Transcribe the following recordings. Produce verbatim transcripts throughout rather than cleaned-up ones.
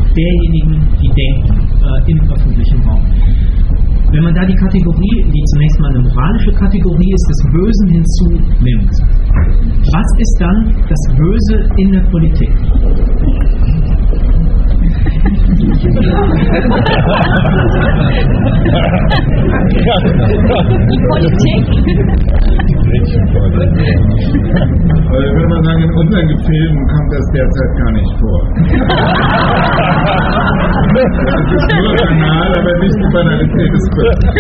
derjenigen, die denken, äh, im öffentlichen Raum. Wenn man da die Kategorie, die zunächst mal eine moralische Kategorie ist, des Bösen hinzunimmt, was ist dann das Böse in der Politik? Die Politik? Also ich würde mal sagen, in unseren Gefilden kommt das derzeit gar nicht vor. Das ist nur banal, aber nicht die Banalität des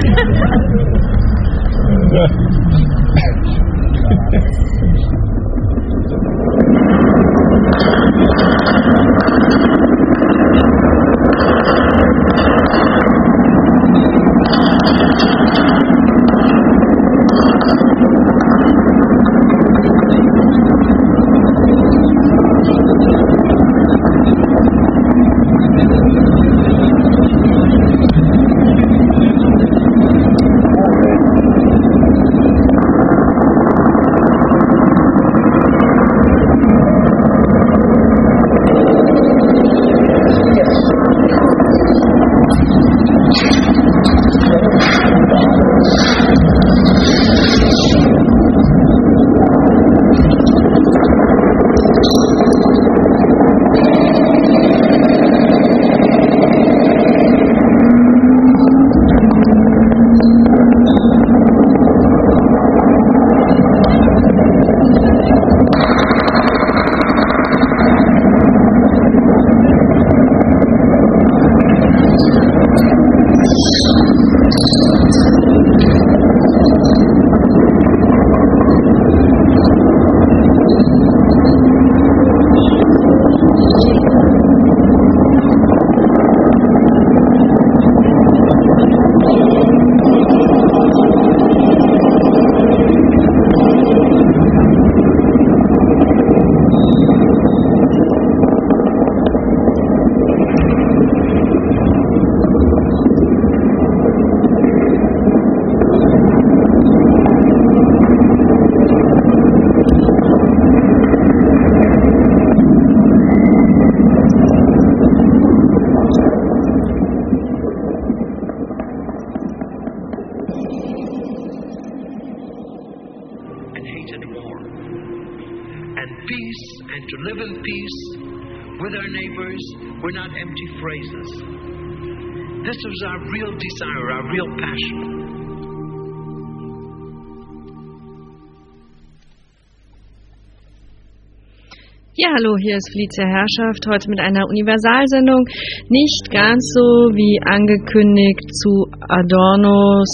Ja, hallo, hier ist Felicia Herrschaft, heute mit einer Universalsendung, nicht ganz so wie angekündigt zu Adornos,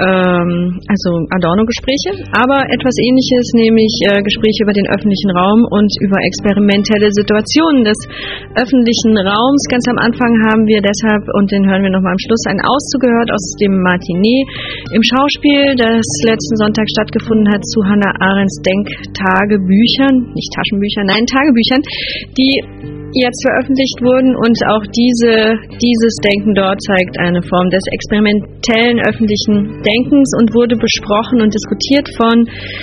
ähm, also Adorno-Gespräche, aber etwas Ähnliches, nämlich äh, Gespräche über den öffentlichen Raum und über experimentelle Situationen des öffentlichen Raums. Ganz am Anfang haben wir deshalb, und den hören wir nochmal am Schluss, einen Auszug gehört aus dem Matinee im Schauspiel, das letzten Sonntag stattgefunden hat, zu Hannah Arendts Denktagebüchern, nicht Taschenbücher, nein, Tagebüchern, die jetzt veröffentlicht wurden, und auch diese, dieses Denken dort zeigt eine Form des experimentellen öffentlichen Denkens und wurde besprochen und diskutiert von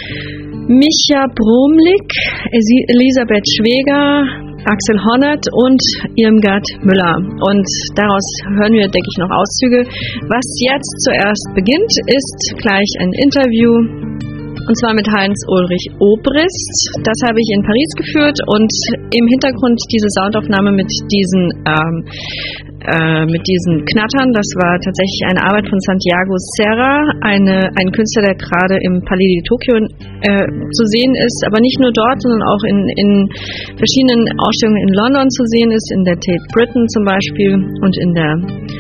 Micha Bromlik, Elisabeth Schweger, Axel Honnert und Irmgard Müller. Und daraus hören wir, denke ich, noch Auszüge. Was jetzt zuerst beginnt, ist gleich ein Interview, und zwar mit Heinz-Ulrich Obrist. Das habe ich in Paris geführt, und im Hintergrund diese Soundaufnahme mit diesen ähm, äh, mit diesen Knattern, das war tatsächlich eine Arbeit von Santiago Serra, eine, ein Künstler, der gerade im Palais de Tokyo äh, zu sehen ist, aber nicht nur dort, sondern auch in, in verschiedenen Ausstellungen in London zu sehen ist, in der Tate Britain zum Beispiel und in der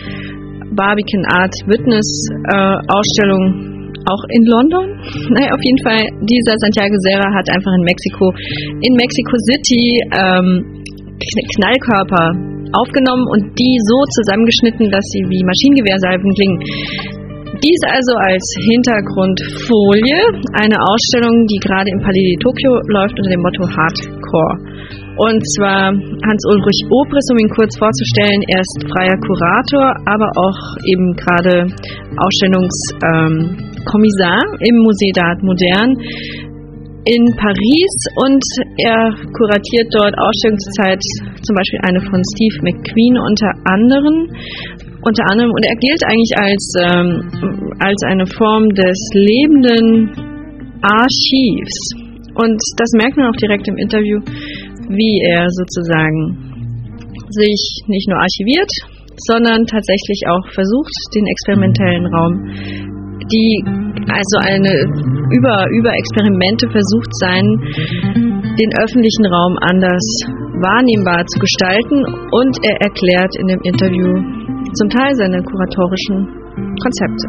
Barbican Art Witness äh, Ausstellung auch in London. Naja, auf jeden Fall, dieser Santiago Serra hat einfach in Mexiko, in Mexico City ähm, Knallkörper aufgenommen und die so zusammengeschnitten, dass sie wie Maschinengewehrsalven klingen. Dies also als Hintergrundfolie, eine Ausstellung, die gerade im Palais de Tokyo läuft unter dem Motto Hardcore. Und zwar Hans-Ulrich Obrist, um ihn kurz vorzustellen. Er ist freier Kurator, aber auch eben gerade Ausstellungskommissar ähm, im Musée d'Art Moderne. in Paris und er kuratiert dort Ausstellungszeit, zum Beispiel eine von Steve McQueen unter anderem. Unter anderem, und er gilt eigentlich als, ähm, als eine Form des lebenden Archivs. Und das merkt man auch direkt im Interview, wie er sozusagen sich nicht nur archiviert, sondern tatsächlich auch versucht, den experimentellen Raum, die also eine über, über Experimente versucht sein, den öffentlichen Raum anders wahrnehmbar zu gestalten, und er erklärt in dem Interview zum Teil seine kuratorischen Konzepte.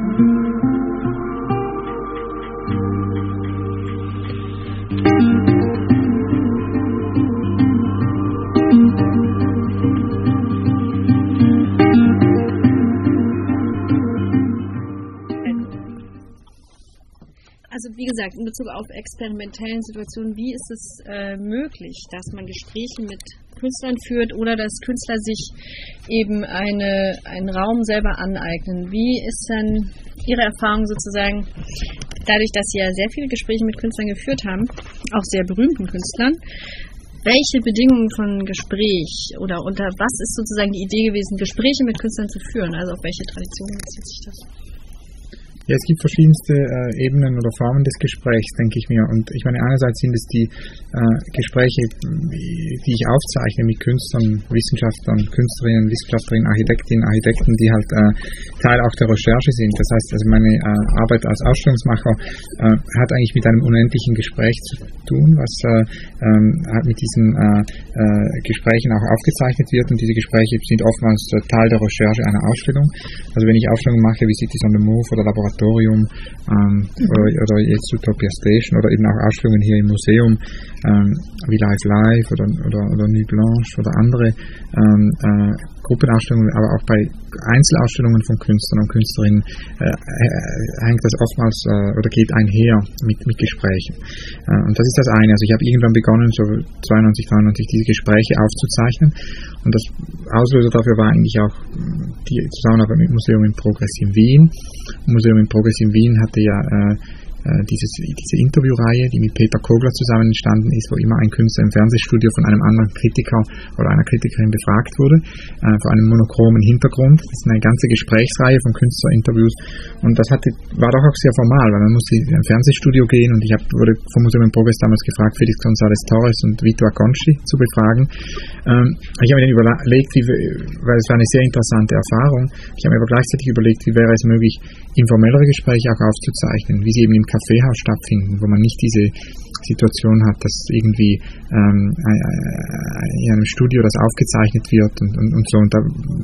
Also wie gesagt, in Bezug auf experimentellen Situationen, wie ist es äh, möglich, dass man Gespräche mit Künstlern führt oder dass Künstler sich eben eine, einen Raum selber aneignen? Wie ist dann Ihre Erfahrung sozusagen, dadurch, dass Sie ja sehr viele Gespräche mit Künstlern geführt haben, auch sehr berühmten Künstlern, welche Bedingungen von Gespräch oder unter was ist sozusagen die Idee gewesen, Gespräche mit Künstlern zu führen? Also auf welche Traditionen bezieht sich das? Ja, es gibt verschiedenste äh, Ebenen oder Formen des Gesprächs, denke ich mir. Und ich meine, einerseits sind es die äh, Gespräche, die ich aufzeichne mit Künstlern, Wissenschaftlern, Künstlerinnen, Wissenschaftlerinnen, Architektinnen, Architekten, die halt äh, Teil auch der Recherche sind. Das heißt, also meine äh, Arbeit als Ausstellungsmacher äh, hat eigentlich mit einem unendlichen Gespräch zu tun, was äh, ähm, halt mit diesen äh, äh, Gesprächen auch aufgezeichnet wird. Und diese Gespräche sind oftmals äh, Teil der Recherche einer Ausstellung. Also wenn ich Ausstellungen mache wie Cities on the Move oder Laboratorium, ähm, oder, oder jetzt Utopia Station oder eben auch Ausstellungen hier im Museum ähm, wie Live Live oder, oder, oder Nuit Blanche oder andere ähm, äh, Gruppenausstellungen, aber auch bei Einzelausstellungen von Künstlern und Künstlerinnen äh, hängt das oftmals äh, oder geht einher mit, mit Gesprächen. Äh, und das ist das eine. Also ich habe irgendwann begonnen, so zweiundneunzig, dreiundneunzig diese Gespräche aufzuzeichnen, und das Auslöser dafür war eigentlich auch die Zusammenarbeit mit Museum in Progress in Wien. Museum in Progress in Wien hatte ja äh, Dieses, diese Interviewreihe, die mit Peter Kogler zusammen entstanden ist, wo immer ein Künstler im Fernsehstudio von einem anderen Kritiker oder einer Kritikerin befragt wurde, äh, vor einem monochromen Hintergrund. Das ist eine ganze Gesprächsreihe von Künstlerinterviews, und das hatte, war doch auch sehr formal, weil man musste in ein Fernsehstudio gehen, und ich hab, wurde vom Museum in Progress damals gefragt, Felix González Torres und Vito Acconci zu befragen. Ähm, ich habe mir dann überlegt, wie, weil es war eine sehr interessante Erfahrung, ich habe mir aber gleichzeitig überlegt, wie wäre es möglich, informellere Gespräche auch aufzuzeichnen, wie sie eben im Kaffeehaus stattfinden, wo man nicht diese Situation hat, dass irgendwie ähm, in einem Studio das aufgezeichnet wird und, und, und so. Und da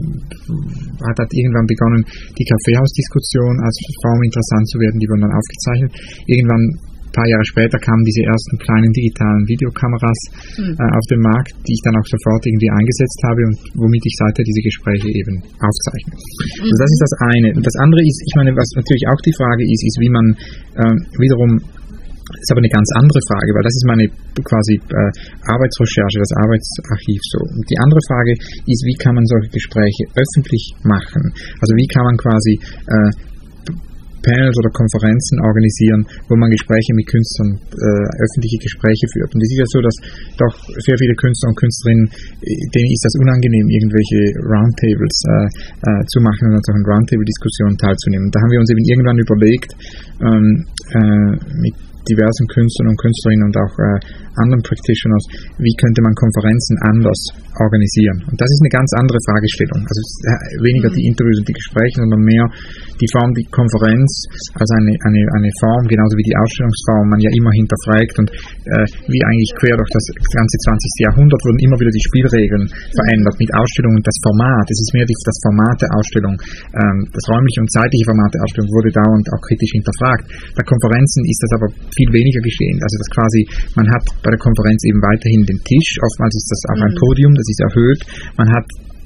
hat halt irgendwann begonnen, die Kaffeehausdiskussion als Form interessant zu werden, die wurden dann aufgezeichnet. Irgendwann, ein paar Jahre später, kamen diese ersten kleinen digitalen Videokameras mhm. äh, auf den Markt, die ich dann auch sofort irgendwie eingesetzt habe und womit ich seither diese Gespräche eben aufzeichne. Mhm. Also das ist das eine. Und das andere ist, ich meine, was natürlich auch die Frage ist, ist, wie man äh, wiederum, das ist aber eine ganz andere Frage, weil das ist meine quasi äh, Arbeitsrecherche, das Arbeitsarchiv so. Und die andere Frage ist, wie kann man solche Gespräche öffentlich machen? Also wie kann man quasi äh, Panels oder Konferenzen organisieren, wo man Gespräche mit Künstlern, äh, öffentliche Gespräche führt. Und es ist ja so, dass doch sehr viele Künstler und Künstlerinnen, denen ist das unangenehm, irgendwelche Roundtables äh, äh, zu machen und an solchen Roundtable-Diskussionen teilzunehmen. Da haben wir uns eben irgendwann überlegt, ähm, äh, mit diversen Künstlern und Künstlerinnen und auch äh, anderen Practitioners, wie könnte man Konferenzen anders organisieren. Und das ist eine ganz andere Fragestellung. Also weniger die Interviews und die Gespräche, sondern mehr die Form, die Konferenz als eine, eine, eine Form, genauso wie die Ausstellungsform, man ja immer hinterfragt, und äh, wie eigentlich quer durch das ganze zwanzigste Jahrhundert wurden immer wieder die Spielregeln verändert mit Ausstellungen. Das Format, es ist mehr das Format der Ausstellung, ähm, das räumliche und zeitliche Format der Ausstellung wurde dauernd auch kritisch hinterfragt. Bei Konferenzen ist das aber viel weniger geschehen. Also das quasi, man hat bei der Konferenz eben weiterhin den Tisch, oftmals ist das auch ein Podium, das ist erhöht, man hat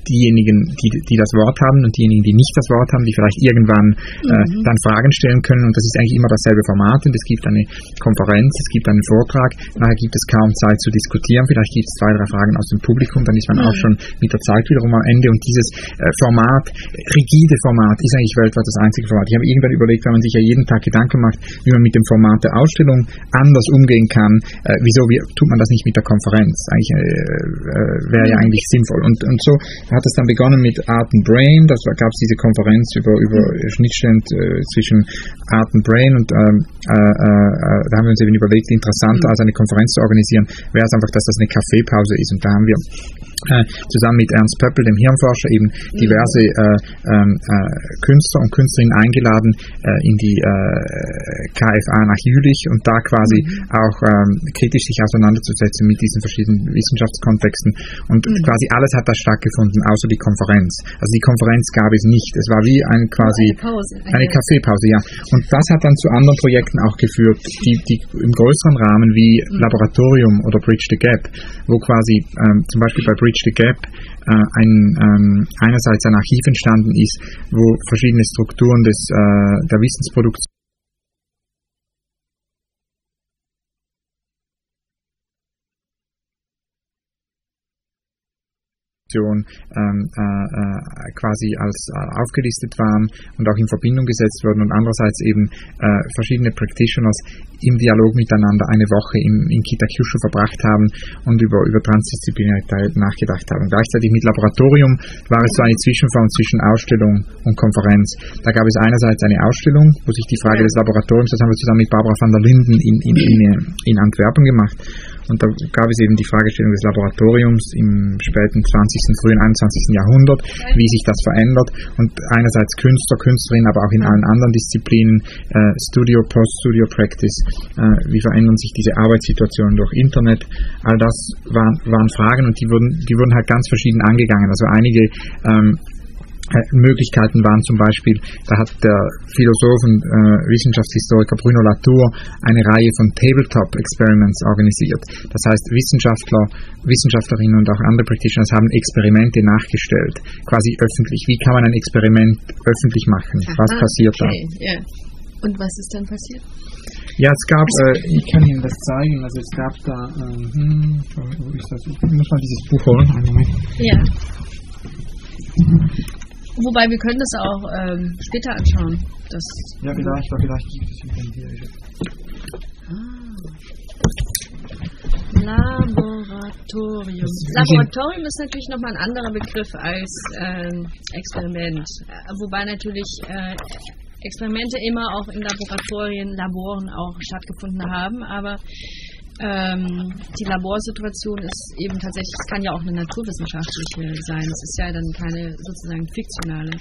diejenigen, die, die das Wort haben und diejenigen, die nicht das Wort haben, die vielleicht irgendwann äh, mhm. dann Fragen stellen können. Und das ist eigentlich immer dasselbe Format. Und es gibt eine Konferenz, es gibt einen Vortrag, nachher gibt es kaum Zeit zu diskutieren. Vielleicht gibt es zwei, drei Fragen aus dem Publikum, dann ist man mhm. auch schon mit der Zeit wiederum am Ende. Und dieses äh, Format, rigide Format, ist eigentlich weltweit das einzige Format. Ich habe irgendwann überlegt, wenn man sich ja jeden Tag Gedanken macht, wie man mit dem Format der Ausstellung anders umgehen kann, äh, wieso wie, tut man das nicht mit der Konferenz? Eigentlich äh, äh, wäre ja eigentlich sinnvoll. Und, und so hat es dann begonnen mit Art and Brain. Da gab es diese Konferenz über, über Schnittstellen äh, zwischen Art and Brain und ähm, äh, äh, da haben wir uns eben überlegt, interessanter als eine Konferenz zu organisieren, wäre es einfach, dass das eine Kaffeepause ist. Und da haben wir Äh, zusammen mit Ernst Pöppel, dem Hirnforscher, eben diverse äh, äh, Künstler und Künstlerinnen eingeladen äh, in die äh, K F A nach Jülich und da quasi mhm. auch ähm, kritisch sich auseinanderzusetzen mit diesen verschiedenen Wissenschaftskontexten. Und mhm. quasi alles hat da stattgefunden, außer die Konferenz. Also die Konferenz gab es nicht. Es war wie ein quasi eine, Pause, eine Kaffeepause, ja. Und das hat dann zu anderen Projekten auch geführt, die, die im größeren Rahmen wie mhm. Laboratorium oder Bridge the Gap, wo quasi ähm, zum Beispiel bei Bridge the Gap äh, ein, ähm, einerseits ein Archiv entstanden ist, wo verschiedene Strukturen des, äh, der Wissensproduktion ähm, äh, quasi als äh, aufgelistet waren und auch in Verbindung gesetzt wurden und andererseits eben äh, verschiedene Practitioners im Dialog miteinander eine Woche im, in Kitakyushu verbracht haben und über, über Transdisziplinarität nachgedacht haben. Gleichzeitig mit Laboratorium war es so eine Zwischenform zwischen Ausstellung und Konferenz. Da gab es einerseits eine Ausstellung, wo sich die Frage des Laboratoriums, das haben wir zusammen mit Barbara van der Linden in, in, in, in Antwerpen gemacht. Und da gab es eben die Fragestellung des Laboratoriums im späten zwanzigsten, frühen einundzwanzigsten Jahrhundert, wie sich das verändert. Und einerseits Künstler, Künstlerinnen, aber auch in allen anderen Disziplinen, äh, Studio, Post-Studio Practice, äh, wie verändern sich diese Arbeitssituationen durch Internet. All das waren, waren Fragen und die wurden, die wurden halt ganz verschieden angegangen. Also einige ähm, Möglichkeiten waren zum Beispiel, da hat der Philosoph und äh, Wissenschaftshistoriker Bruno Latour eine Reihe von Tabletop-Experiments organisiert. Das heißt, Wissenschaftler, Wissenschaftlerinnen und auch andere Practitioners haben Experimente nachgestellt, quasi öffentlich. Wie kann man ein Experiment öffentlich machen? Aha, was passiert okay, da? Yeah. Und was ist dann passiert? Ja, es gab, äh, ich kann Ihnen das zeigen, also es gab da, äh, hm, wo ist das? Ich muss mal dieses Buch holen, einen Moment. Ja. Wobei, wir können das auch ähm, später anschauen. Das ja, vielleicht, aber vielleicht gibt es hier. Ah. Laboratorium. Laboratorium ist natürlich nochmal ein anderer Begriff als ähm, Experiment. Äh, wobei natürlich äh, Experimente immer auch in Laboratorien, Laboren auch stattgefunden haben, aber Ähm, die Laborsituation ist eben tatsächlich, es kann ja auch eine naturwissenschaftliche sein, es ist ja dann keine sozusagen fiktionale.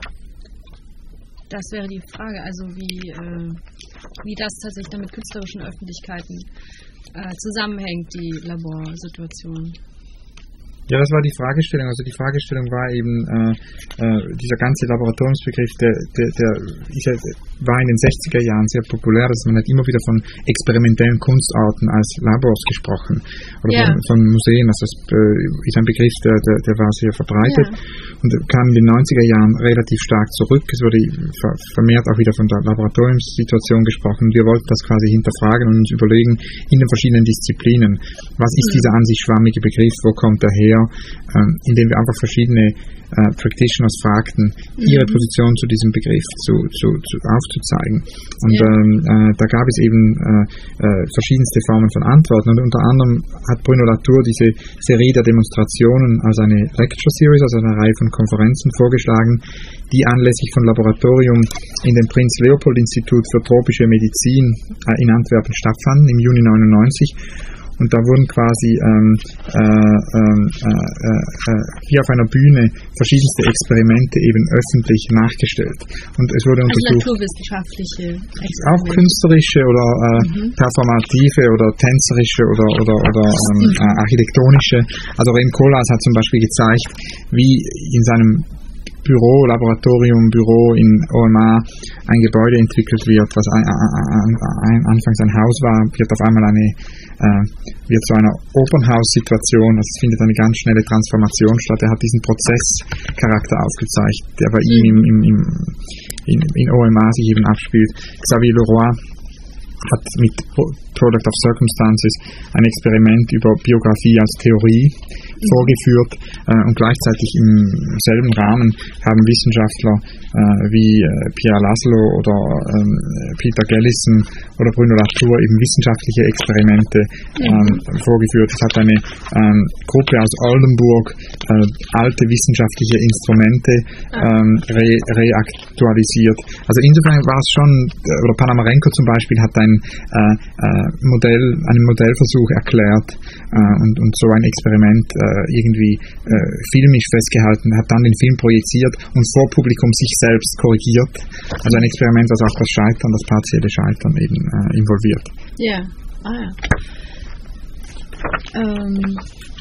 Das wäre die Frage, also wie, äh, wie das tatsächlich dann mit künstlerischen Öffentlichkeiten äh, zusammenhängt, die Laborsituation. Ja, das war die Fragestellung. Also die Fragestellung war eben äh, äh, dieser ganze Laboratoriumsbegriff, der, der, der ist ja, war in den sechziger Jahren sehr populär. Also man hat immer wieder von experimentellen Kunstarten als Labors gesprochen oder yeah. von, von Museen. Also das äh, ist ein Begriff, der, der, der war sehr verbreitet yeah. und kam in den neunziger Jahren relativ stark zurück. Es wurde vermehrt auch wieder von der Laboratoriumssituation gesprochen. Wir wollten das quasi hinterfragen und uns überlegen in den verschiedenen Disziplinen, was ist dieser an sich schwammige Begriff, wo kommt er her? Ähm, indem wir einfach verschiedene äh, Practitioners fragten, ihre Position zu diesem Begriff zu, zu, zu aufzuzeigen. Und ja. ähm, äh, da gab es eben äh, äh, verschiedenste Formen von Antworten. Und unter anderem hat Bruno Latour diese Serie der Demonstrationen als eine Lecture Series, also eine Reihe von Konferenzen vorgeschlagen, die anlässlich von Laboratorium in dem Prinz-Leopold-Institut für tropische Medizin äh, in Antwerpen stattfanden, im Juni neunundneunzig. Und da wurden quasi ähm, äh, äh, äh, wie auf einer Bühne verschiedenste Experimente eben öffentlich nachgestellt. Und es wurde untersucht, also naturwissenschaftliche Experimente. Auch künstlerische oder äh, mhm. performative oder tänzerische oder, oder, oder ähm, mhm. äh, architektonische. Also Rem Koolhaas hat zum Beispiel gezeigt, wie in seinem Büro, Laboratorium, Büro in O M A ein Gebäude entwickelt wird, was ein, ein, ein, anfangs ein Haus war, wird auf einmal eine, äh, wird zu einer Opernhaus-Situation, also es findet eine ganz schnelle Transformation statt. Er hat diesen Prozesscharakter aufgezeigt, der bei ihm im, im, im, in, in O M A sich eben abspielt. Xavier Leroy hat mit Product of Circumstances ein Experiment über Biografie als Theorie mhm. vorgeführt äh, und gleichzeitig im selben Rahmen haben Wissenschaftler äh, wie äh, Pierre Laszlo oder ähm, Peter Gellison oder Bruno Latour eben wissenschaftliche Experimente ähm, mhm. vorgeführt. Es hat eine ähm, Gruppe aus Oldenburg äh, alte wissenschaftliche Instrumente ähm, re reaktualisiert. Also insofern war es schon, oder Panamarenko zum Beispiel hat ein äh, äh, Modell, einen Modellversuch erklärt äh, und, und so ein Experiment äh, irgendwie äh, filmisch festgehalten, hat dann den Film projiziert und vor Publikum sich selbst korrigiert. Also ein Experiment, das auch das Scheitern, das partielle Scheitern eben äh, involviert. Ja, ah ja. Ähm.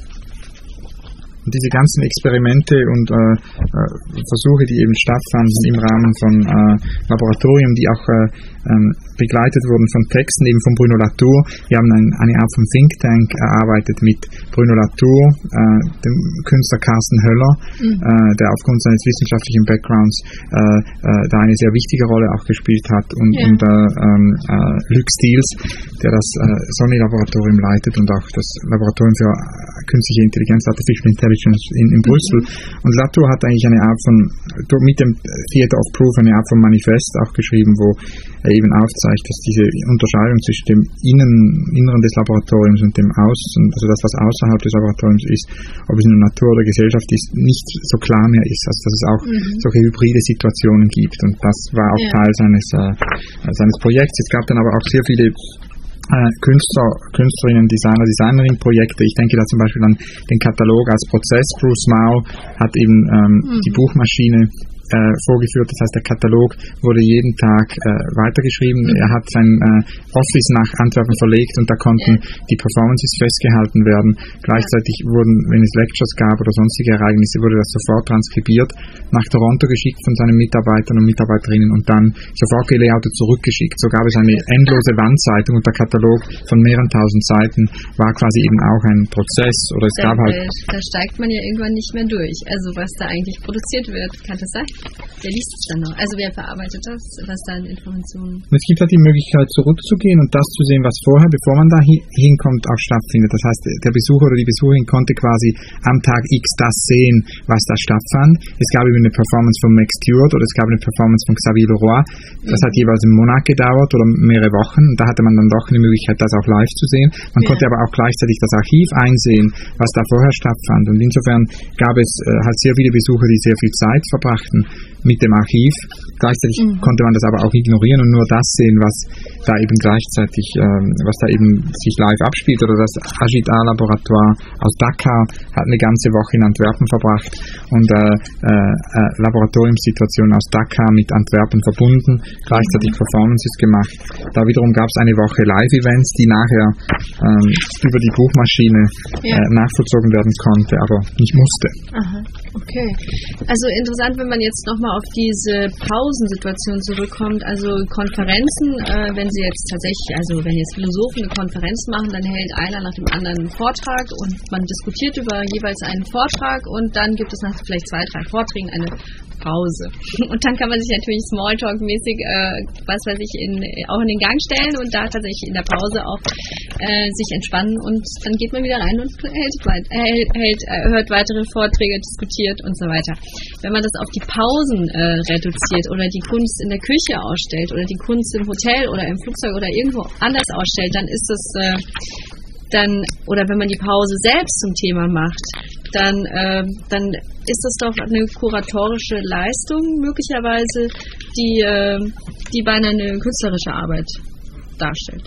Und diese ganzen Experimente und äh, äh, Versuche, die eben stattfanden im Rahmen von äh, Laboratorien, die auch äh, ähm, begleitet wurden von Texten, eben von Bruno Latour. Wir haben ein, eine Art von Think Tank erarbeitet mit Bruno Latour, äh, dem Künstler Carsten Höller, mhm. äh, der aufgrund seines wissenschaftlichen Backgrounds äh, äh, da eine sehr wichtige Rolle auch gespielt hat, und, ja. und äh, äh, Luc Stiels, der das äh, Sony-Laboratorium leitet und auch das Laboratorium für künstliche Intelligenz, Artificial Intelligence in, in Brüssel. Mhm. Und Latour hat eigentlich eine Art von, mit dem Theater of Proof, eine Art von Manifest auch geschrieben, wo er eben aufzeigt, dass diese Unterscheidung zwischen dem Innen, Inneren des Laboratoriums und dem Außen, also das, was außerhalb des Laboratoriums ist, ob es in der Natur oder Gesellschaft ist, nicht so klar mehr ist, also dass es auch mhm. solche hybride Situationen gibt, und das war auch ja. Teil seines, äh, seines Projekts. Es gab dann aber auch sehr viele Künstler, Künstlerinnen, Designer, Designerinnen-Projekte. Ich denke da zum Beispiel an den Katalog als Prozess. Bruce Mau hat eben ähm, mhm. die Buchmaschine äh, vorgeführt. Das heißt, der Katalog wurde jeden Tag äh, weitergeschrieben. Mhm. Er hat sein äh, Office nach Antwerpen verlegt, und da konnten ja. die Performances festgehalten werden. Gleichzeitig wurden, wenn es Lectures gab oder sonstige Ereignisse, wurde das sofort transkribiert, nach Toronto geschickt von seinen Mitarbeitern und Mitarbeiterinnen und dann sofort gelayoutet zurückgeschickt. So gab es eine endlose Wandzeitung, und der Katalog von mehreren tausend Seiten war quasi eben auch ein Prozess. Oder es da, gab halt da steigt man ja irgendwann nicht mehr durch. Also was da eigentlich produziert wird, kann das sein? Wer liest es dann noch? Also wer verarbeitet das? Was da an Informationen? Und es gibt halt die Möglichkeit, zurückzugehen und das zu sehen, was vorher, bevor man da hinkommt, auch stattfindet. Das heißt, der Besucher oder die Besucherin konnte quasi am Tag X das sehen, was da stattfand. Es gab eben eine Performance von Max Stewart oder es gab eine Performance von Xavier Leroy. Das mhm. hat jeweils einen Monat gedauert oder mehrere Wochen. Da hatte man dann doch eine Möglichkeit, das auch live zu sehen. Man ja. konnte aber auch gleichzeitig das Archiv einsehen, was da vorher stattfand. Und insofern gab es äh, halt sehr viele Besucher, die sehr viel Zeit verbrachten mit dem Archiv. Gleichzeitig mhm. konnte man das aber auch ignorieren und nur das sehen, was da eben gleichzeitig, ähm, was da eben sich live abspielt. Oder das Agit A-Laboratoire aus Dakar hat eine ganze Woche in Antwerpen verbracht und äh, äh, Laboratoriumssituation aus Dakar mit Antwerpen verbunden, gleichzeitig mhm. Performances gemacht. Da wiederum gab es eine Woche Live-Events, die nachher ähm, über die Buchmaschine ja. äh, nachvollzogen werden konnte, aber nicht musste. Aha, okay. Also interessant, wenn man jetzt nochmal auf diese Pausensituation zurückkommt, also Konferenzen, äh, wenn Sie jetzt tatsächlich, also wenn jetzt Philosophen eine Konferenz machen, dann hält einer nach dem anderen einen Vortrag und man diskutiert über jeweils einen Vortrag und dann gibt es nach vielleicht zwei, drei Vorträgen eine Pause. Und dann kann man sich natürlich Smalltalk-mäßig, äh, was weiß ich, in, auch in den Gang stellen und da tatsächlich in der Pause auch äh, sich entspannen und dann geht man wieder rein und hält, hält, hält, hört weitere Vorträge, diskutiert und so weiter. Wenn man das auf die Pausen äh, reduziert oder die Kunst in der Küche ausstellt oder die Kunst im Hotel oder im Flugzeug oder irgendwo anders ausstellt, dann ist das äh, dann, oder wenn man die Pause selbst zum Thema macht, dann, äh, dann ist das doch eine kuratorische Leistung möglicherweise, die, äh, die beinahe eine künstlerische Arbeit darstellt.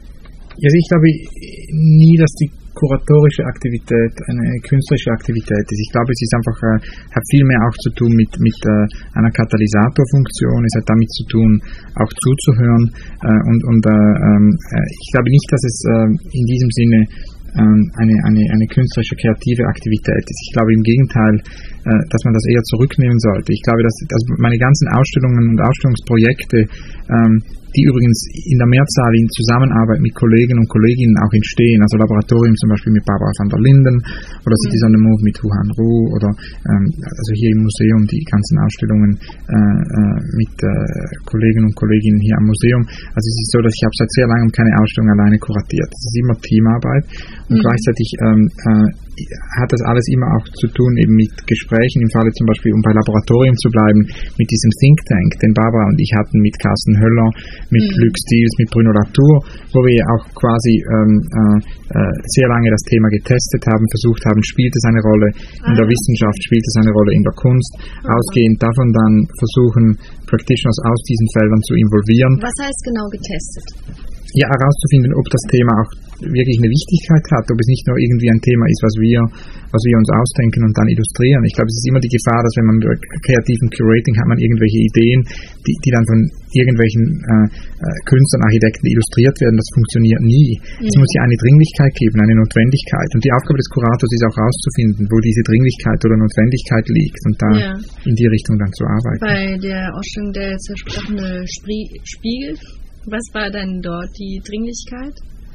Also ich glaube nie, dass die kuratorische Aktivität eine künstlerische Aktivität ist. Ich glaube, es ist einfach, äh, hat viel mehr auch zu tun mit, mit äh, einer Katalysatorfunktion, es hat damit zu tun, auch zuzuhören äh, und, und äh, äh, ich glaube nicht, dass es äh, in diesem Sinne eine, eine, eine künstlerische, kreative Aktivität ist. Ich glaube im Gegenteil, äh, dass man das eher zurücknehmen sollte. Ich glaube, dass, dass meine ganzen Ausstellungen und Ausstellungsprojekte, ähm, die übrigens in der Mehrzahl in Zusammenarbeit mit Kollegen und Kolleginnen auch entstehen, also Laboratorium zum Beispiel mit Barbara van der Linden oder Cities on the Move mit Huhan Ru oder ähm, also hier im Museum die ganzen Ausstellungen äh, äh, mit äh, Kollegen und Kolleginnen hier am Museum. Also es ist so, dass ich habe seit sehr langem keine Ausstellung alleine kuratiert. Es ist immer Teamarbeit und mhm. gleichzeitig ähm, äh, hat das alles immer auch zu tun eben mit Gesprächen, im Falle zum Beispiel, um bei Laboratorium zu bleiben, mit diesem Think Tank, den Barbara und ich hatten mit Carsten Höller, mit mhm. Luc Stils, mit Bruno Latour, wo wir auch quasi ähm, äh, sehr lange das Thema getestet haben, versucht haben, spielt es eine Rolle in der Wissenschaft, spielt es eine Rolle in der Kunst, mhm. ausgehend davon dann versuchen, Practitioners aus diesen Feldern zu involvieren. Was heißt genau getestet? Ja, herauszufinden, ob das Thema auch wirklich eine Wichtigkeit hat, ob es nicht nur irgendwie ein Thema ist, was wir, was wir uns ausdenken und dann illustrieren. Ich glaube, es ist immer die Gefahr, dass wenn man mit kreativen Curating hat man irgendwelche Ideen, die, die dann von irgendwelchen äh, Künstlern, Architekten illustriert werden. Das funktioniert nie. Ja. Es muss ja eine Dringlichkeit geben, eine Notwendigkeit. Und die Aufgabe des Kurators ist auch herauszufinden, wo diese Dringlichkeit oder Notwendigkeit liegt und da ja. in die Richtung dann zu arbeiten. Bei der Ausstellung der zersprochene Sprie- Spiegel, was war denn dort die Dringlichkeit?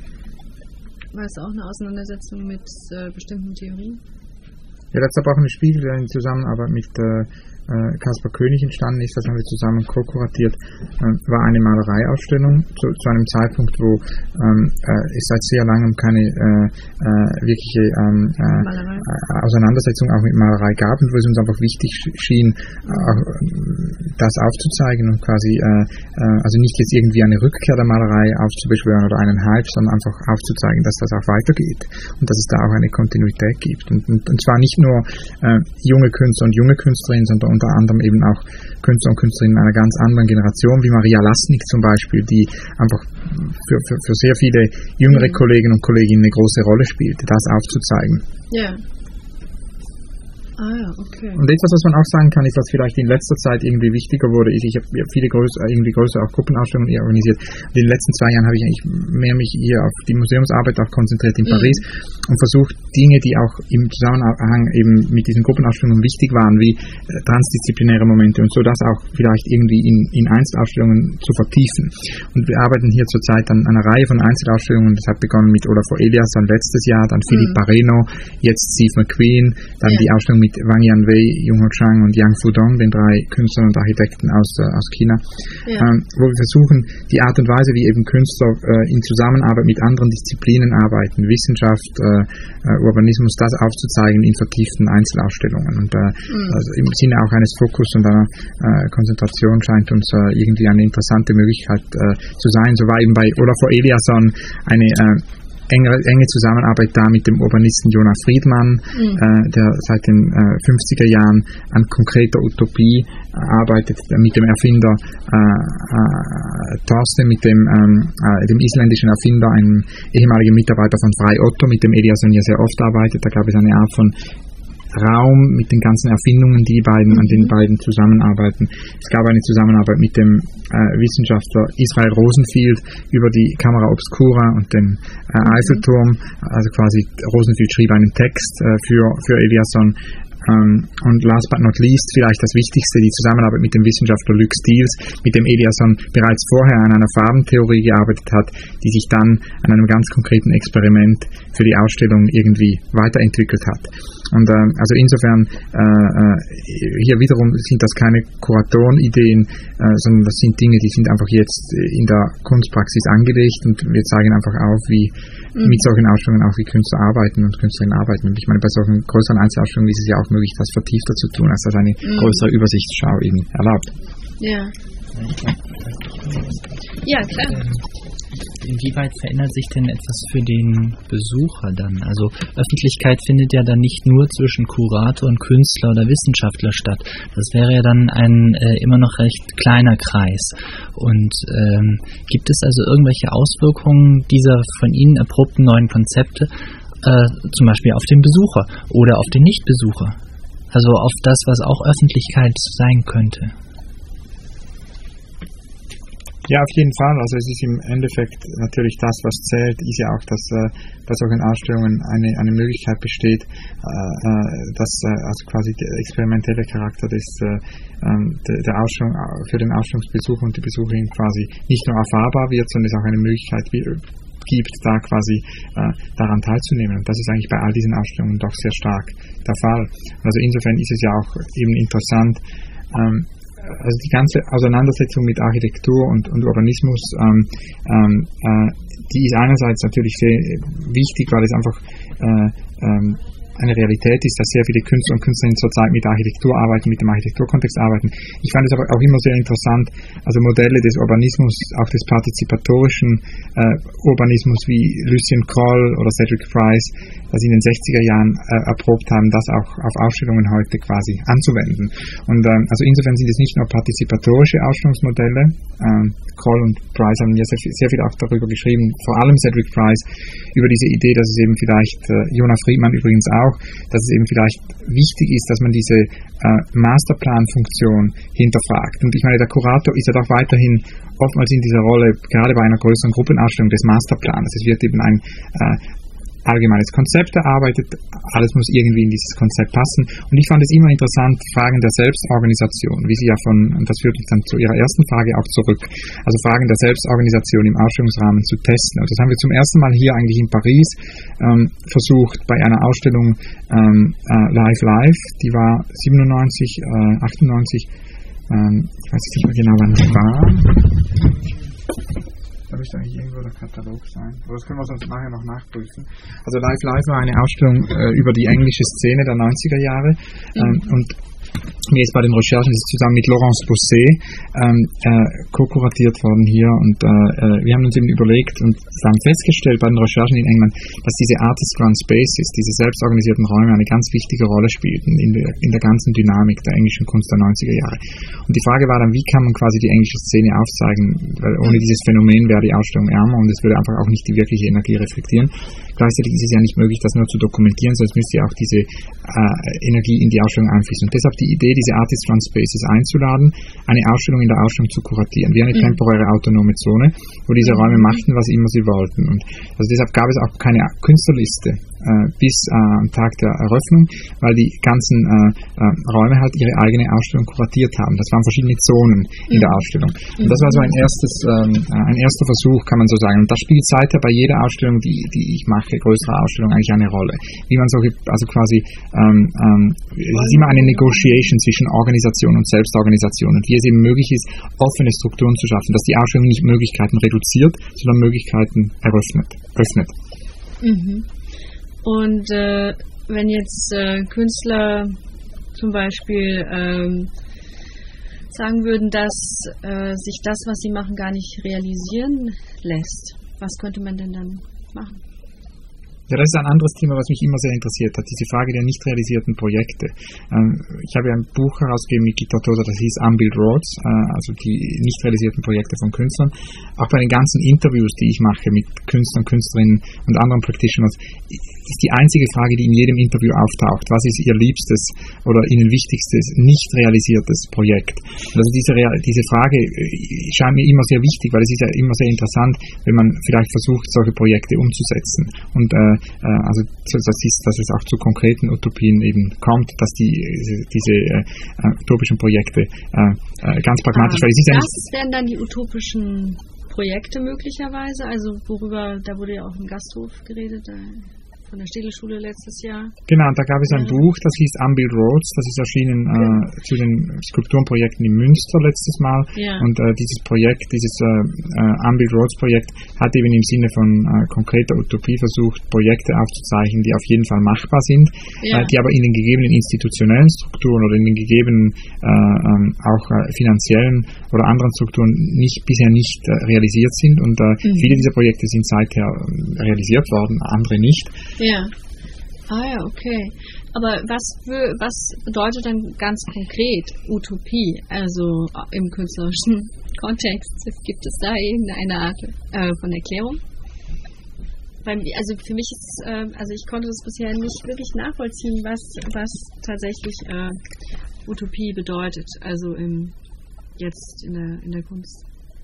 War es auch eine Auseinandersetzung mit äh, bestimmten Theorien? Ja, der zerbrochene Spiegel, der in Zusammenarbeit mit äh, Caspar König entstanden ist, das haben wir zusammen ko-kuratiert, äh, war eine Malereiausstellung zu, zu einem Zeitpunkt, wo ähm, äh, es seit sehr langem keine äh, äh, wirkliche ähm, äh, Auseinandersetzung auch mit Malerei gab und wo es uns einfach wichtig schien, auch das aufzuzeigen und quasi, äh, äh, also nicht jetzt irgendwie eine Rückkehr der Malerei aufzubeschwören oder einen Hype, sondern einfach aufzuzeigen, dass das auch weitergeht und dass es da auch eine Kontinuität gibt. Und, und, und zwar nicht nur äh, junge Künstler und junge Künstlerinnen, sondern unter anderem eben auch Künstler und Künstlerinnen einer ganz anderen Generation, wie Maria Lasnik zum Beispiel, die einfach für, für, für sehr viele jüngere mhm. Kollegen und Kolleginnen eine große Rolle spielte, das aufzuzeigen. Ja. Ah ja, okay. Und etwas, was man auch sagen kann, ist, was vielleicht in letzter Zeit irgendwie wichtiger wurde, ist, ich habe viele größere, irgendwie größere auch Gruppenausstellungen hier organisiert. Und in den letzten zwei Jahren habe ich eigentlich mehr mich hier auf die Museumsarbeit auch konzentriert in mhm. Paris und versucht, Dinge, die auch im Zusammenhang eben mit diesen Gruppenausstellungen wichtig waren, wie äh, transdisziplinäre Momente und so, das auch vielleicht irgendwie in, in Einzelausstellungen zu vertiefen. Und wir arbeiten hier zurzeit an einer Reihe von Einzelausstellungen. Das hat begonnen mit Olafur Eliasson letztes Jahr, dann Philippe mhm. Barreno, jetzt Steve McQueen, dann ja. die Ausstellung mit mit Wang Yanwei, Jungho Chang und Yang Fudong, den drei Künstlern und Architekten aus, äh, aus China, ja. ähm, wo wir versuchen, die Art und Weise, wie eben Künstler äh, in Zusammenarbeit mit anderen Disziplinen arbeiten, Wissenschaft, äh, Urbanismus, das aufzuzeigen in vertieften Einzelausstellungen. Und äh, mhm. also im Sinne auch eines Fokus und einer äh, Konzentration scheint uns äh, irgendwie eine interessante Möglichkeit äh, zu sein. So war eben bei Olafur Eliasson eine äh, Enge, enge Zusammenarbeit da mit dem Urbanisten Jonas Friedmann, mhm. äh, der seit den äh, fünfziger Jahren an konkreter Utopie äh, arbeitet, äh, mit dem Erfinder äh, äh, Thorsten, mit dem, ähm, äh, dem isländischen Erfinder, einem ehemaligen Mitarbeiter von Frei Otto, mit dem Eliasson ja sehr oft arbeitet. Da gab es eine Art von Raum mit den ganzen Erfindungen, die beiden an den beiden zusammenarbeiten. Es gab eine Zusammenarbeit mit dem äh, Wissenschaftler Israel Rosenfield über die Camera Obscura und den äh, Eiffelturm. Also quasi Rosenfield schrieb einen Text äh, für, für Eliasson. Um, und last but not least, vielleicht das Wichtigste, die Zusammenarbeit mit dem Wissenschaftler Luc Stils, mit dem Eliasson bereits vorher an einer Farbentheorie gearbeitet hat, die sich dann an einem ganz konkreten Experiment für die Ausstellung irgendwie weiterentwickelt hat. Und äh, also insofern, äh, hier wiederum sind das keine Kuratorenideen, äh, sondern das sind Dinge, die sind einfach jetzt in der Kunstpraxis angelegt und wir zeigen einfach auf, wie mhm. mit solchen Ausstellungen auch wie Künstler arbeiten und Künstlerinnen arbeiten. Und ich meine, bei solchen größeren Einzelausstellungen ist es ja auch möglich, das vertiefter zu tun, als das eine mhm. größere Übersichtsschau eben erlaubt. Ja. Ja, klar. Inwieweit verändert sich denn etwas für den Besucher dann? Also Öffentlichkeit findet ja dann nicht nur zwischen Kurator und Künstler oder Wissenschaftler statt. Das wäre ja dann ein äh, immer noch recht kleiner Kreis. Und ähm, gibt es also irgendwelche Auswirkungen dieser von Ihnen erprobten neuen Konzepte, äh, zum Beispiel auf den Besucher oder auf den Nichtbesucher? Also auf das, was auch Öffentlichkeit sein könnte? Ja, auf jeden Fall. Also es ist im Endeffekt natürlich das, was zählt, ist ja auch, dass äh, bei solchen Ausstellungen eine, eine Möglichkeit besteht, äh, dass äh, also quasi der experimentelle Charakter des, äh, der, der Ausstellung für den Ausstellungsbesucher und die Besucherin quasi nicht nur erfahrbar wird, sondern es auch eine Möglichkeit gibt, da quasi äh, daran teilzunehmen. Und das ist eigentlich bei all diesen Ausstellungen doch sehr stark der Fall. Also insofern ist es ja auch eben interessant, ähm, also die ganze Auseinandersetzung mit Architektur und, und Urbanismus, ähm, ähm, äh, die ist einerseits natürlich sehr wichtig, weil es einfach äh, ähm, eine Realität ist, dass sehr viele Künstler und Künstlerinnen zurzeit mit Architektur arbeiten, mit dem Architekturkontext arbeiten. Ich fand es aber auch immer sehr interessant, also Modelle des Urbanismus, auch des partizipatorischen äh, Urbanismus wie Lucien Kroll oder Cedric Price, das in den sechziger Jahren äh, erprobt haben, das auch auf Ausstellungen heute quasi anzuwenden. Und ähm, also insofern sind es nicht nur partizipatorische Ausstellungsmodelle, ähm, Kroll und Price haben ja sehr viel, sehr viel auch darüber geschrieben, vor allem Cedric Price, über diese Idee, dass es eben vielleicht, äh, Jonah Friedman übrigens auch, dass es eben vielleicht wichtig ist, dass man diese äh, Masterplan-Funktion hinterfragt. Und ich meine, der Kurator ist ja doch weiterhin oftmals in dieser Rolle, gerade bei einer größeren Gruppenausstellung, des Masterplans. Es wird eben ein äh, allgemeines Konzept erarbeitet, alles muss irgendwie in dieses Konzept passen. Und ich fand es immer interessant, Fragen der Selbstorganisation, wie Sie ja von, und das führt mich dann zu Ihrer ersten Frage auch zurück, also Fragen der Selbstorganisation im Ausstellungsrahmen zu testen. Also das haben wir zum ersten Mal hier eigentlich in Paris ähm, versucht, bei einer Ausstellung ähm, äh, Live Live, die war siebenundneunzig, äh, achtundneunzig, ähm, ich weiß nicht mehr genau, wann es war. Da müsste eigentlich irgendwo der Katalog sein. Aber das können wir sonst nachher noch nachprüfen. Also Live Live war eine Ausstellung äh, über die englische Szene der neunziger Jahre. Ähm, mhm. Und mir ist bei den Recherchen, das ist zusammen mit Laurence Bosset ähm, äh, co-kuratiert worden hier. Und äh, wir haben uns eben überlegt und haben festgestellt bei den Recherchen in England, dass diese Artist-Run Spaces, diese selbstorganisierten Räume, eine ganz wichtige Rolle spielten in der, in der ganzen Dynamik der englischen Kunst der neunziger Jahre. Und die Frage war dann, wie kann man quasi die englische Szene aufzeigen, weil ohne dieses Phänomen wäre die Ausstellung ärmer und es würde einfach auch nicht die wirkliche Energie reflektieren. Gleichzeitig ist es ja nicht möglich, das nur zu dokumentieren, sondern es müsste ja auch diese äh, Energie in die Ausstellung einfließen. Und deshalb die Idee, diese Artist Run Spaces einzuladen, eine Ausstellung in der Ausstellung zu kuratieren, wie eine mhm. temporäre autonome Zone, wo diese Räume machten, was immer sie wollten. Und also deshalb gab es auch keine Künstlerliste äh, bis äh, am Tag der Eröffnung, weil die ganzen äh, äh, Räume halt ihre eigene Ausstellung kuratiert haben. Das waren verschiedene Zonen in mhm. der Ausstellung. Und das war so ein erstes, ähm, ein erster Versuch, kann man so sagen. Und das spielt seither bei jeder Ausstellung, die, die ich mache, größere Ausstellung, eigentlich eine Rolle. Wie man solche, also quasi, ähm, ähm, es ist immer eine Negotiation zwischen Organisation und Selbstorganisation und wie es eben möglich ist, offene Strukturen zu schaffen, dass die Ausstellung nicht Möglichkeiten reduziert, sondern Möglichkeiten eröffnet. öffnet. Mhm. Und äh, wenn jetzt äh, Künstler zum Beispiel ähm, sagen würden, dass äh, sich das, was sie machen, gar nicht realisieren lässt, was könnte man denn dann machen? Ja, das ist ein anderes Thema, was mich immer sehr interessiert hat, diese Frage der nicht realisierten Projekte. Ähm, ich habe ja ein Buch herausgegeben mit Gitta Tosa, das hieß Unbuilt Roads, äh, also die nicht realisierten Projekte von Künstlern. Auch bei den ganzen Interviews, die ich mache mit Künstlern, Künstlerinnen und anderen Practitioners, ist die einzige Frage, die in jedem Interview auftaucht: Was ist Ihr liebstes oder Ihnen wichtigstes nicht realisiertes Projekt? Und also diese, diese Frage scheint mir immer sehr wichtig, weil es ist ja immer sehr interessant, wenn man vielleicht versucht, solche Projekte umzusetzen. Und äh, also das ist, dass es auch zu konkreten Utopien eben kommt, dass die diese äh, utopischen Projekte äh, ganz pragmatisch, ah, weil es ist ja nicht. Was wären dann die utopischen Projekte möglicherweise? Also worüber, da wurde ja auch im Gasthof geredet, äh, von der Städelschule letztes Jahr. Genau, da gab es ein ja. Buch, das hieß Unbuilt Roads, das ist erschienen äh, ja. zu den Skulpturenprojekten in Münster letztes Mal. Ja. Und äh, dieses Projekt, dieses äh, Unbuilt Roads Projekt hat eben im Sinne von äh, konkreter Utopie versucht, Projekte aufzuzeichnen, die auf jeden Fall machbar sind, ja. äh, die aber in den gegebenen institutionellen Strukturen oder in den gegebenen äh, ähm, auch äh, finanziellen oder anderen Strukturen nicht, bisher nicht äh, realisiert sind. Und äh, mhm. viele dieser Projekte sind seither realisiert worden, andere nicht. Ja. Ah ja, okay. Aber was für, was bedeutet dann ganz konkret Utopie, also im künstlerischen Kontext? Gibt es da irgendeine Art äh, von Erklärung? Weil, also für mich ist, äh, also ich konnte das bisher nicht wirklich nachvollziehen, was was tatsächlich äh, Utopie bedeutet, also im, jetzt in der in der Kunst.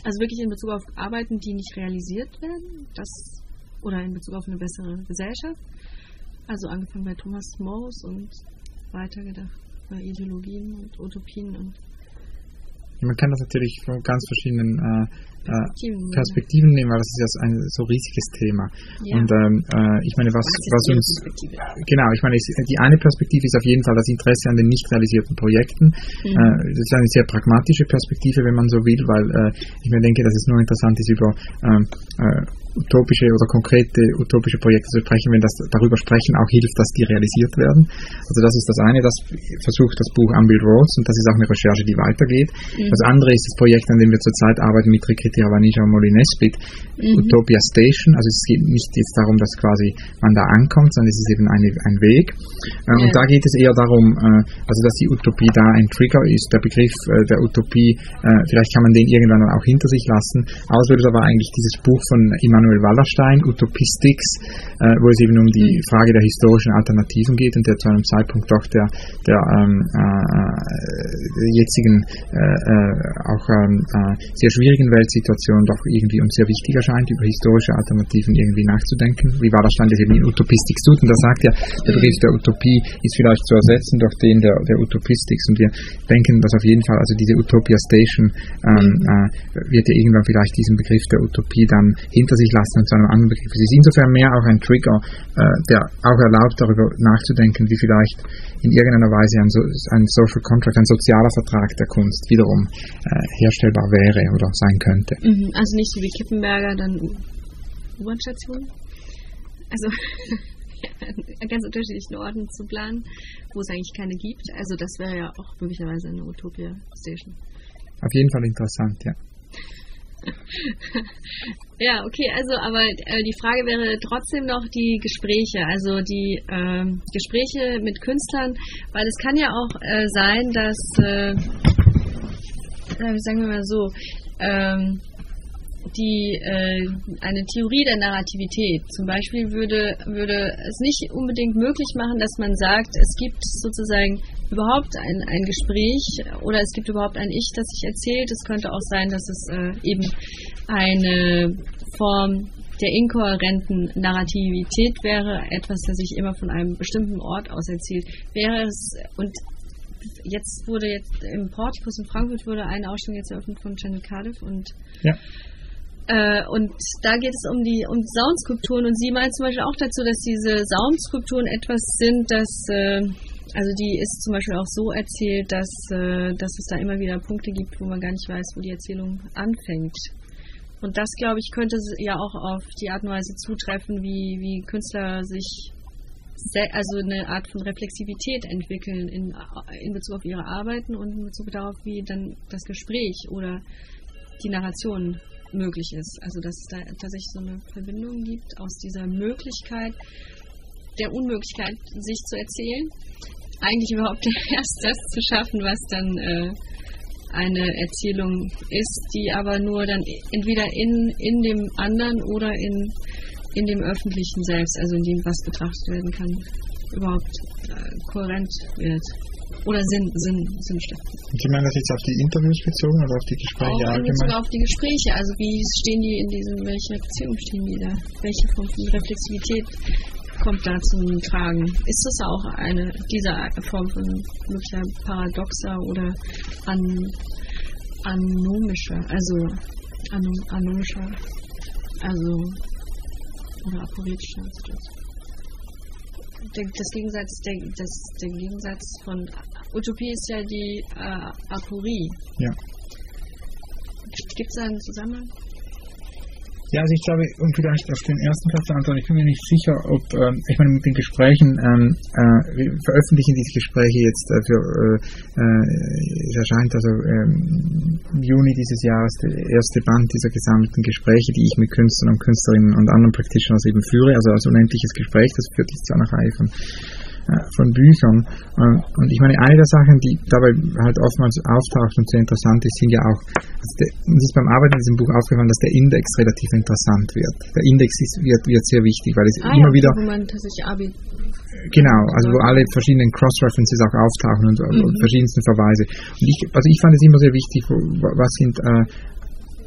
Also wirklich in Bezug auf Arbeiten, die nicht realisiert werden, das, oder in Bezug auf eine bessere Gesellschaft. Also angefangen bei Thomas Morus und weitergedacht bei Ideologien und Utopien und man kann das natürlich von ganz verschiedenen äh, äh, Perspektiven nehmen, weil das ist ja ein so riesiges Thema. Ja. Und ähm, äh, ich meine, was, was uns genau, ich meine, die eine Perspektive ist auf jeden Fall das Interesse an den nicht realisierten Projekten. Mhm. Äh, das ist eine sehr pragmatische Perspektive, wenn man so will, weil äh, ich mir denke, dass es nur interessant ist, über ähm, äh, utopische oder konkrete utopische Projekte zu sprechen, wenn das darüber sprechen auch hilft, dass die realisiert werden. Also das ist das eine, das versucht das Buch Unbuilt Roads, und das ist auch eine Recherche, die weitergeht. Mhm. Das andere ist das Projekt, an dem wir zurzeit arbeiten mit Ricky Tiravanija und Molly Nesbitt, mhm. Utopia Station. Also es geht nicht jetzt darum, dass quasi man da ankommt, sondern es ist eben eine, ein Weg. Äh, ja. Und da geht es eher darum, äh, also dass die Utopie da ein Trigger ist, der Begriff äh, der Utopie, äh, vielleicht kann man den irgendwann dann auch hinter sich lassen. Auslöser aber eigentlich dieses Buch von Immanuel Wallerstein, Utopistics, äh, wo es eben um die Frage der historischen Alternativen geht und der zu einem Zeitpunkt auch der, der ähm, äh, jetzigen äh, äh, auch ähm, äh, sehr schwierigen Weltsituation doch irgendwie uns sehr wichtig erscheint, über historische Alternativen irgendwie nachzudenken, wie Wallerstein das eben in Utopistics tut, und da sagt er, der Begriff der Utopie ist vielleicht zu ersetzen durch den der, der Utopistics, und wir denken, dass auf jeden Fall, also diese Utopia Station ähm, äh, wird ja irgendwann vielleicht diesen Begriff der Utopie dann hinter sich lassen und zu einem anderen Begriff. Es ist insofern mehr auch ein Trigger, äh, der auch erlaubt, darüber nachzudenken, wie vielleicht in irgendeiner Weise ein, so, ein Social Contract, ein sozialer Vertrag der Kunst wiederum äh, herstellbar wäre oder sein könnte. Mhm, also nicht so wie Kippenberger, dann U-Bahn-Stationen? Also an ganz unterschiedlichen Orten zu planen, wo es eigentlich keine gibt. Also das wäre ja auch möglicherweise eine Utopia Station. Auf jeden Fall interessant, ja. Ja, okay, also aber äh, die Frage wäre trotzdem noch die Gespräche, also die äh, Gespräche mit Künstlern, weil es kann ja auch äh, sein, dass, äh, sagen wir mal so, ähm, die äh, eine Theorie der Narrativität zum Beispiel würde, würde es nicht unbedingt möglich machen, dass man sagt, es gibt sozusagen überhaupt ein, ein Gespräch oder es gibt überhaupt ein Ich, das sich erzählt. Es könnte auch sein, dass es äh, eben eine Form der inkohärenten Narrativität wäre, etwas, das sich immer von einem bestimmten Ort aus erzählt. Wäre es, und jetzt wurde jetzt im Portikus in Frankfurt wurde eine Ausstellung jetzt eröffnet von Janet Cardiff und ja. Äh, und da geht es um die um Soundskulpturen, und sie meint zum Beispiel auch dazu, dass diese Soundskulpturen etwas sind, das äh, also die ist zum Beispiel auch so erzählt, dass, äh, dass es da immer wieder Punkte gibt, wo man gar nicht weiß, wo die Erzählung anfängt. Und das, glaube ich, könnte ja auch auf die Art und Weise zutreffen, wie, wie Künstler sich also eine Art von Reflexivität entwickeln in, in Bezug auf ihre Arbeiten und in Bezug darauf, wie dann das Gespräch oder die Narration möglich ist. Also dass es da tatsächlich so eine Verbindung gibt aus dieser Möglichkeit, der Unmöglichkeit, sich zu erzählen, eigentlich überhaupt erst das zu schaffen, was dann äh, eine Erzählung ist, die aber nur dann entweder in, in dem anderen oder in, in dem Öffentlichen selbst, also in dem, was betrachtet werden kann, überhaupt äh, kohärent wird. Oder Sinn, Sinn, Sinn stiften. Sie meinen das jetzt auf die Interviews bezogen oder auf die Gespräche auch allgemein? Auch auf die Gespräche, also wie stehen die in diesem, welche Beziehung stehen die da? Welche Form von Reflexivität kommt da zum Tragen? Ist das auch eine dieser Form von möglicher Paradoxer oder an, anomischer, also anom, anomischer, also oder aporetischer Situation? Das Gegensatz, der, das, der Gegensatz von Utopie ist ja die äh, Aporie. Ja. Gibt es da einen Zusammenhang? Ja, also ich glaube, um vielleicht auf den ersten Platz zu antworten, ich bin mir nicht sicher, ob, ähm, ich meine, mit den Gesprächen, ähm, äh, wir veröffentlichen diese Gespräche jetzt äh, für, äh, es erscheint also ähm, im Juni dieses Jahres der erste Band dieser gesammelten Gespräche, die ich mit Künstlern und Künstlerinnen und anderen Practitioners eben führe, also als unendliches Gespräch, das führt jetzt zu einer Reihe von von Büchern. Und ich meine, eine der Sachen, die dabei halt oftmals auftaucht und sehr interessant ist, sind ja auch, also der, uns ist beim Arbeiten an diesem Buch aufgefallen, dass der Index relativ interessant wird. Der Index ist, wird, wird sehr wichtig, weil es ah, immer ja, wieder... Wo man tatsächlich Abi Genau, also wo alle verschiedenen Cross-References auch auftauchen und, mhm. und verschiedensten Verweise. Und ich, also ich fand es immer sehr wichtig, was sind... Äh,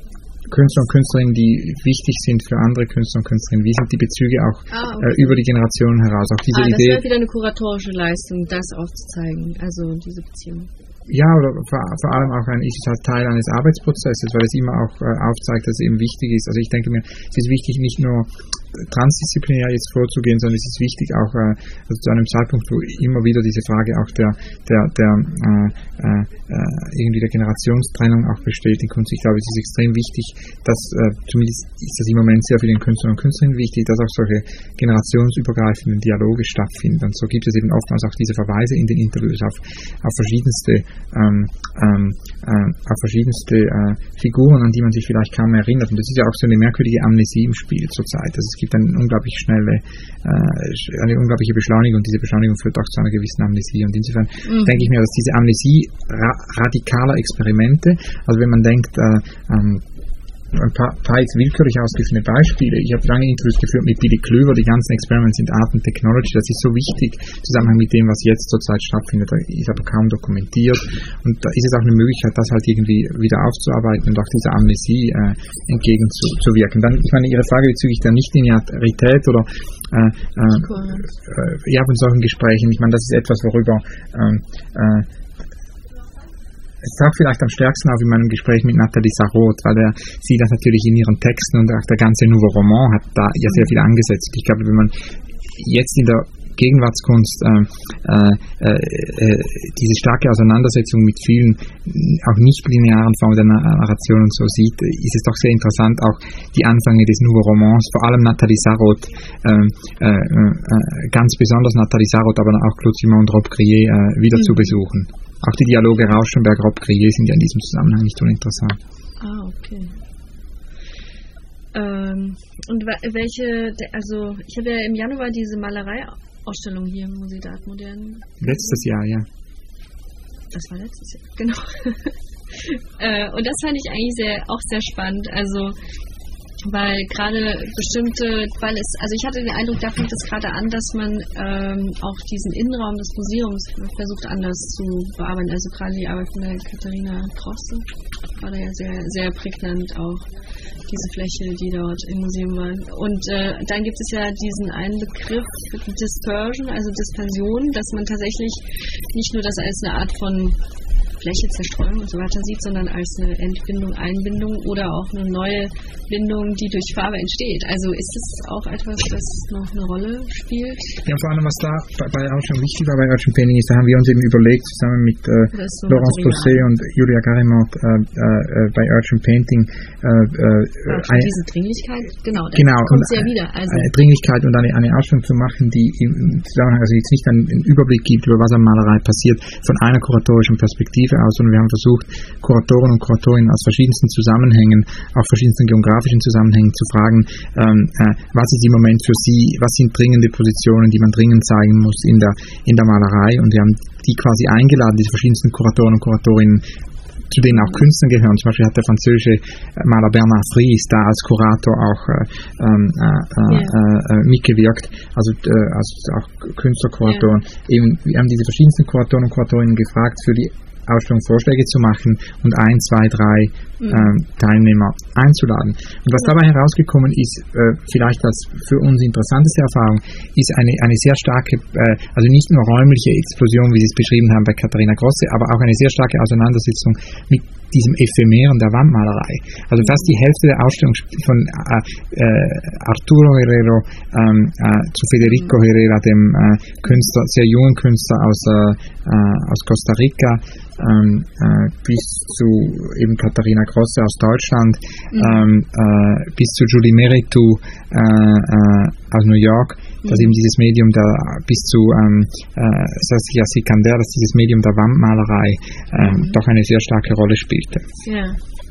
Künstler und Künstlerinnen, die wichtig sind für andere Künstler und Künstlerinnen? Wie sind die Bezüge auch ah, okay. äh, über die Generationen heraus? Auch diese ah, das Idee. wäre wieder eine kuratorische Leistung, das aufzuzeigen, also diese Beziehung. Ja, oder vor, vor allem auch ein, ist es halt Teil eines Arbeitsprozesses, weil es immer auch äh, aufzeigt, dass es eben wichtig ist. Also ich denke mir, es ist wichtig, nicht nur transdisziplinär jetzt vorzugehen, sondern es ist wichtig auch äh, also zu einem Zeitpunkt, wo immer wieder diese Frage auch der der der äh, äh, irgendwie der Generationstrennung auch besteht in Kunst. Ich glaube, es ist extrem wichtig, dass äh, zumindest ist das im Moment sehr für den Künstlern und Künstlerinnen wichtig, dass auch solche generationsübergreifenden Dialoge stattfinden. Und so gibt es eben oftmals auch diese Verweise in den Interviews auf, auf verschiedenste ähm, ähm, äh, auf verschiedenste äh, Figuren, an die man sich vielleicht kaum mehr erinnert. Und das ist ja auch so eine merkwürdige Amnesie im Spiel zurzeit. Also es gibt eine unglaublich schnelle, äh, eine unglaubliche Beschleunigung. Diese Beschleunigung führt auch zu einer gewissen Amnesie. Und insofern mhm. denke ich mir, dass diese Amnesie ra- radikaler Experimente, also wenn man denkt, äh, ähm, ein paar, paar jetzt willkürlich ausgeführte Beispiele. Ich habe lange Interviews geführt mit Billy Klöver, die ganzen Experiments in Art and Technology, das ist so wichtig im Zusammenhang mit dem, was jetzt zurzeit stattfindet, da ist aber kaum dokumentiert und da ist es auch eine Möglichkeit, das halt irgendwie wieder aufzuarbeiten und auch dieser Amnesie äh, entgegenzuwirken. Dann, ich meine, Ihre Frage bezüglich der Nichtlinearität oder äh, äh, äh, ja, von solchen Gesprächen, ich meine, das ist etwas, worüber ähm, äh, es taucht vielleicht am stärksten auf in meinem Gespräch mit Nathalie Sarraute, weil der, sie das natürlich in ihren Texten und auch der ganze Nouveau Roman hat da ja sehr viel angesetzt. Ich glaube, wenn man jetzt in der Gegenwartskunst äh, äh, äh, diese starke Auseinandersetzung mit vielen auch nicht linearen Formen der Narration und so sieht, ist es doch sehr interessant, auch die Anfänge des Nouveau Romans, vor allem Nathalie Sarraute, äh, äh, äh, ganz besonders Nathalie Sarraute, aber auch Claude Simon und Rob Crier äh, wieder mhm. zu besuchen. Auch die Dialoge Rauschenberg-Rob-Crier sind ja in diesem Zusammenhang nicht uninteressant. Ah, okay. Ähm, und welche, also ich habe ja im Januar diese Malerei-Ausstellung hier im Musée d'Art Moderne. Letztes Jahr, ja. Das war letztes Jahr, genau. äh, und das fand ich eigentlich sehr, auch sehr spannend. Also weil gerade bestimmte, weil es, also ich hatte den Eindruck, da fängt es gerade an, dass man ähm, auch diesen Innenraum des Museums versucht anders zu bearbeiten. Also gerade die Arbeit von der Katharina Krosse war da ja sehr, sehr prägnant auch, diese Fläche, die dort im Museum war. Und äh, dann gibt es ja diesen einen Begriff, Dispersion, also Dispersion, dass man tatsächlich nicht nur das als eine Art von Fläche, Zerstreuung und so weiter sieht, sondern als eine Entbindung, Einbindung oder auch eine neue Bindung, die durch Farbe entsteht. Also ist es auch etwas, das noch eine Rolle spielt? Ja, vor allem, was da bei, bei Urgent wichtig war, bei Urgent Painting ist, da haben wir uns eben überlegt, zusammen mit äh, so Laurence Posset und Julia Garimont äh, äh, bei Urgent Painting äh, äh, eine, diese Dringlichkeit, genau, da genau, kommt es ja wieder. Also eine Dringlichkeit und eine, eine Ausstellung zu machen, die im Zusammenhang, also jetzt nicht einen, einen Überblick gibt, über was an Malerei passiert, von einer kuratorischen Perspektive aus, sondern wir haben versucht, Kuratoren und Kuratorinnen aus verschiedensten Zusammenhängen, auch verschiedensten geografischen Zusammenhängen zu fragen, ähm, äh, was ist im Moment für sie, was sind dringende Positionen, die man dringend zeigen muss in der, in der Malerei, und wir haben die quasi eingeladen, diese verschiedensten Kuratoren und Kuratorinnen, zu denen auch Künstler gehören. Zum Beispiel hat der französische Maler Bernard Fries da als Kurator auch äh, äh, äh, äh, mitgewirkt, also äh, als auch Künstlerkuratoren. Ja. Eben, wir haben diese verschiedensten Kuratoren und Kuratorinnen gefragt, für die Ausstellung Vorschläge zu machen und ein, zwei, drei mhm. ähm, Teilnehmer einzuladen. Und was dabei herausgekommen ist, äh, vielleicht als für uns interessanteste Erfahrung, ist eine, eine sehr starke, äh, also nicht nur räumliche Explosion, wie Sie es beschrieben haben bei Katharina Grosse, aber auch eine sehr starke Auseinandersetzung mit diesem Ephemeren der Wandmalerei. Also fast die Hälfte der Ausstellung von äh, äh, Arturo Herrero ähm, äh, zu Federico Herrera, dem äh, Künstler, sehr jungen Künstler aus, äh, aus Costa Rica, ähm, äh, bis zu eben Katharina Grosse aus Deutschland, mhm. ähm, äh, bis zu Julie Meritou äh, äh, aus New York, dass eben dieses Medium der, bis zu ähm, äh, Saskia Sikander, dass dieses Medium der Wandmalerei ähm, mhm. doch eine sehr starke Rolle spielte. Ja.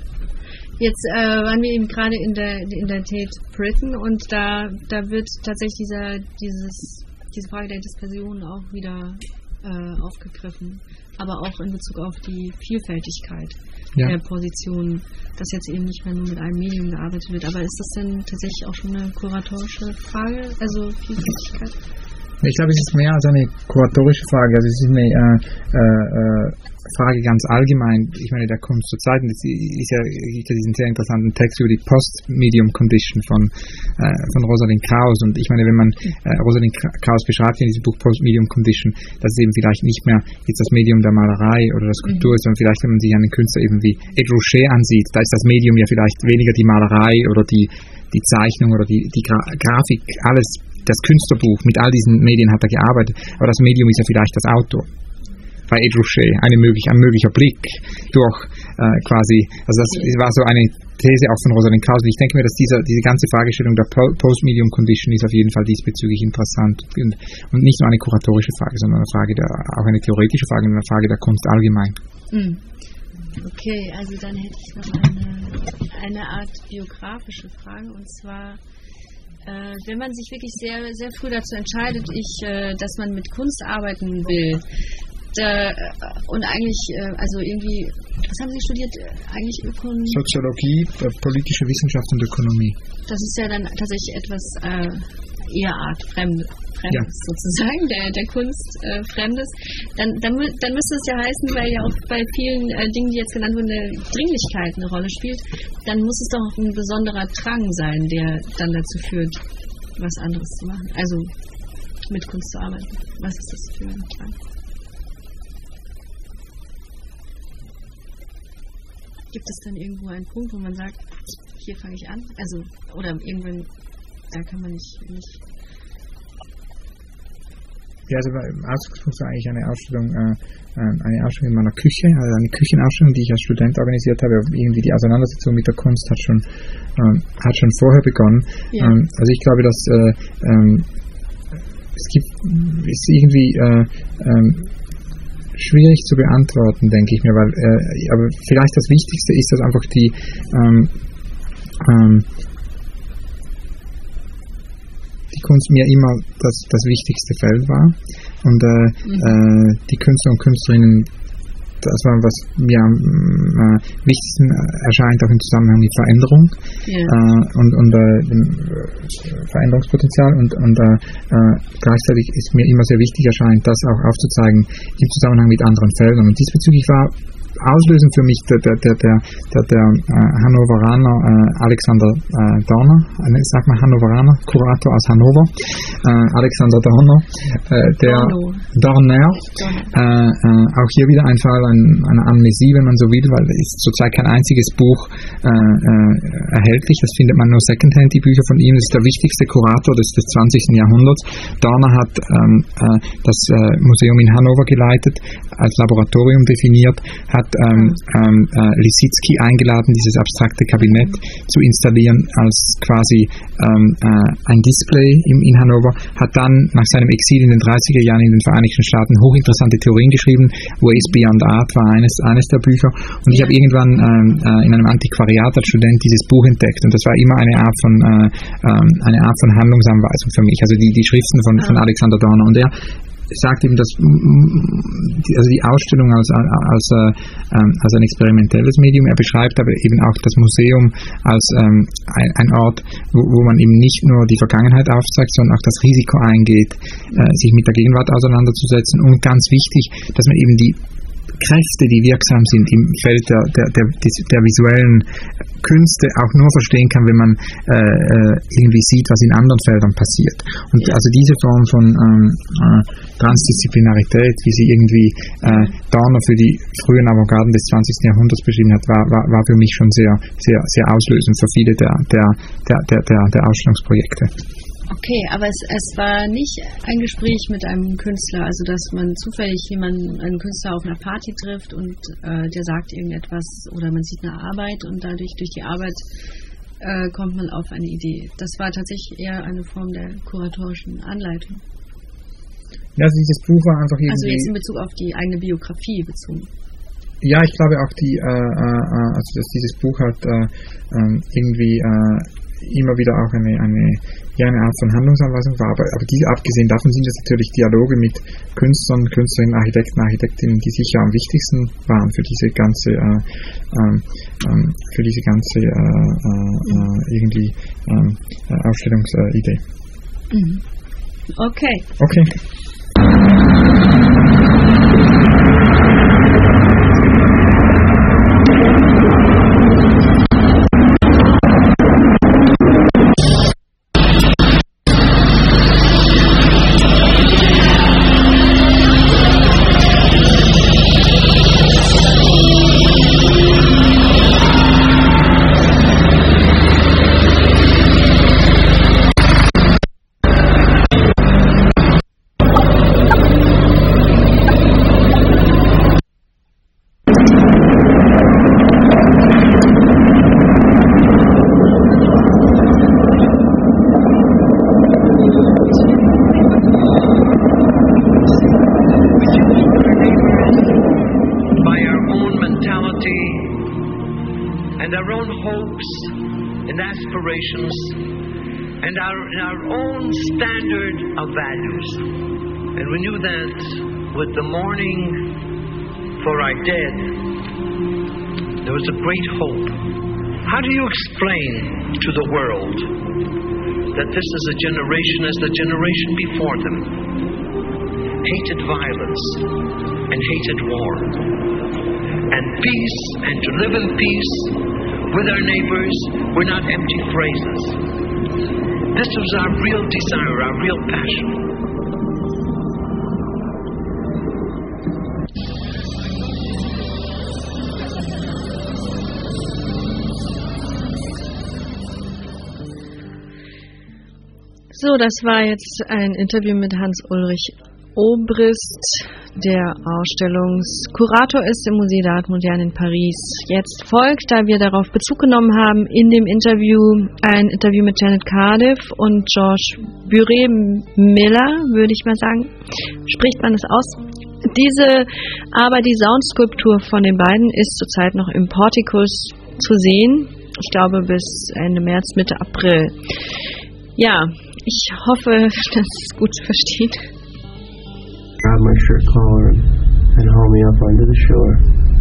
Jetzt äh, waren wir eben gerade in der in der Tate Britain, und da da wird tatsächlich dieser dieses diese Frage der Dispersion auch wieder äh, aufgegriffen, aber auch in Bezug auf die Vielfältigkeit ja. der Positionen, dass jetzt eben nicht mehr nur mit einem Medium gearbeitet wird. Aber ist das denn tatsächlich auch schon eine kuratorische Frage, also Vielfältigkeit? Ich glaube, es ist mehr als eine kuratorische Frage. Also es ist eine äh, äh, Frage ganz allgemein. Ich meine, der Kunst zur Zeit, es ist ja, gibt ja diesen sehr interessanten Text über die Post-Medium-Condition von, äh, von Rosalind Krauss. Und ich meine, wenn man äh, Rosalind Krauss beschreibt in diesem Buch Post-Medium-Condition, dass es eben vielleicht nicht mehr jetzt das Medium der Malerei oder der Skulptur ist, sondern vielleicht, wenn man sich einen Künstler eben wie Ed Ruscha ansieht, da ist das Medium ja vielleicht weniger die Malerei oder die, die Zeichnung oder die, die Gra Grafik, alles. Das Künstlerbuch, mit all diesen Medien hat er gearbeitet, aber das Medium ist ja vielleicht das Auto. Bei Ed Ruscha eine möglich, ein möglicher Blick durch äh, quasi, also das war so eine These auch von Rosalind Krauss. Und ich denke mir, dass dieser, diese ganze Fragestellung der Post-Medium-Condition ist auf jeden Fall diesbezüglich interessant und, und nicht nur eine kuratorische Frage, sondern eine Frage der, auch eine theoretische Frage, eine Frage der Kunst allgemein. Mhm. Okay, also dann hätte ich noch eine, eine Art biografische Frage, und zwar Äh, wenn man sich wirklich sehr, sehr früh dazu entscheidet, ich, äh, dass man mit Kunst arbeiten will, da, äh, und eigentlich, äh, also irgendwie, was haben Sie studiert? Eigentlich Ökonomie? Soziologie, äh, politische Wissenschaft und Ökonomie. Das ist ja dann tatsächlich etwas äh, eher Art Fremd, Fremdes ja. sozusagen, der, der Kunst äh, Fremdes. Dann, dann, dann müsste es ja heißen, weil ja auch bei vielen äh, Dingen, die jetzt genannt wurden, eine Dringlichkeit eine Rolle spielt, dann muss es doch ein besonderer Drang sein, der dann dazu führt, was anderes zu machen. Also mit Kunst zu arbeiten. Was ist das für ein Drang? Gibt es dann irgendwo einen Punkt, wo man sagt, hier fange ich an? Also, oder irgendwann, da kann man nicht... nicht Ja, also Ausgangspunkt war eigentlich eine Ausstellung, äh, eine Ausstellung in meiner Küche, also eine Küchenausstellung, die ich als Student organisiert habe. Irgendwie die Auseinandersetzung mit der Kunst hat schon, ähm, hat schon vorher begonnen. Ja. Ähm, also ich glaube, dass äh, ähm, es gibt, ist irgendwie äh, ähm, schwierig zu beantworten, denke ich mir, weil, äh, aber vielleicht das Wichtigste ist, dass einfach die ähm, ähm, die Kunst mir immer das, das wichtigste Feld war und äh, mhm. äh, die Künstler und Künstlerinnen, das war, was mir am äh, wichtigsten erscheint, auch im Zusammenhang mit Veränderung yeah. äh, und, und äh, dem Veränderungspotenzial und, und äh, äh, gleichzeitig ist mir immer sehr wichtig erscheint, das auch aufzuzeigen im Zusammenhang mit anderen Feldern. Und diesbezüglich war auslösend für mich der, der, der, der, der, der äh, Hannoveraner äh, Alexander äh, Dorner, äh, sag mal Hannoveraner, Kurator aus Hannover, äh, Alexander Dorner, äh, der Dorner, äh, äh, auch hier wieder ein Fall ein, eine Amnesie, wenn man so will, weil es ist zurzeit kein einziges Buch äh, äh, erhältlich, das findet man nur secondhand, die Bücher von ihm. Das ist der wichtigste Kurator des, des zwanzigsten Jahrhunderts. Dorner hat ähm, äh, das äh, Museum in Hannover geleitet, als Laboratorium definiert, hat ähm, ähm, äh, Lissitzky eingeladen, dieses abstrakte Kabinett zu installieren als quasi ähm, äh, ein Display im, in Hannover, hat dann nach seinem Exil in den dreißiger Jahren in den Vereinigten Staaten hochinteressante Theorien geschrieben. Ways Beyond Art war eines, eines der Bücher, und ich habe irgendwann ähm, äh, in einem Antiquariat als Student dieses Buch entdeckt, und das war immer eine Art von äh, ähm, eine Art von Handlungsanweisung für mich, also die, die Schriften von, von Alexander Dorner, und er sagt eben, dass also die Ausstellung als, als, äh, als ein experimentelles Medium, er beschreibt aber eben auch das Museum als ähm, ein, ein Ort, wo, wo man eben nicht nur die Vergangenheit aufzeigt, sondern auch das Risiko eingeht, äh, sich mit der Gegenwart auseinanderzusetzen, und ganz wichtig, dass man eben die Kräfte, die wirksam sind im Feld der, der, der, der visuellen Künste, auch nur verstehen kann, wenn man äh, irgendwie sieht, was in anderen Feldern passiert. Und ja. also diese Form von ähm, äh, Transdisziplinarität, wie sie irgendwie äh, Dorner für die frühen Avantgarden des zwanzigsten Jahrhunderts beschrieben hat, war, war, war für mich schon sehr, sehr, sehr auslösend für viele der, der, der, der, der, der Ausstellungsprojekte. Okay, aber es, es war nicht ein Gespräch mit einem Künstler, also dass man zufällig jemanden, einen Künstler auf einer Party trifft und äh, der sagt irgendetwas, oder man sieht eine Arbeit und dadurch durch die Arbeit äh, kommt man auf eine Idee. Das war tatsächlich eher eine Form der kuratorischen Anleitung. Ja, also dieses Buch war einfach irgendwie... Also jetzt in Bezug auf die eigene Biografie bezogen. Ja, ich glaube auch die, äh, äh, also dass dieses Buch hat äh, äh, irgendwie äh, immer wieder auch eine, eine, ja, eine Art von Handlungsanweisung war, aber, aber die, abgesehen davon sind es natürlich Dialoge mit Künstlern, Künstlerinnen, Architekten, Architektinnen, die sicher am wichtigsten waren für diese ganze äh, äh, für diese ganze äh, äh, irgendwie äh, Ausstellungsidee. Mhm. Okay. Okay. and our own hopes and aspirations and our, and our own standard of values. And we knew that with the mourning for our dead, there was a great hope. How do you explain to the world that this is a generation as the generation before them hated violence and hated war, and peace and to live in peace with our neighbors were not empty phrases? This was our real desire, our real passion. So, das war jetzt ein Interview mit Hans-Ulrich Obrist, der Ausstellungskurator ist im Musée d'Art Moderne in Paris. Jetzt folgt, da wir darauf Bezug genommen haben, in dem Interview ein Interview mit Janet Cardiff und Georges Buret-Miller, würde ich mal sagen. Spricht man das aus? Diese, aber die Soundskulptur von den beiden ist zurzeit noch im Portikus zu sehen. Ich glaube bis Ende März, Mitte April. Ja, ich hoffe, dass es gut versteht. Grab my shirt collar and haul me up onto the shore.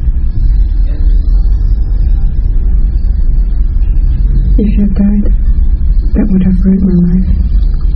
If you had died, that would have ruined my life.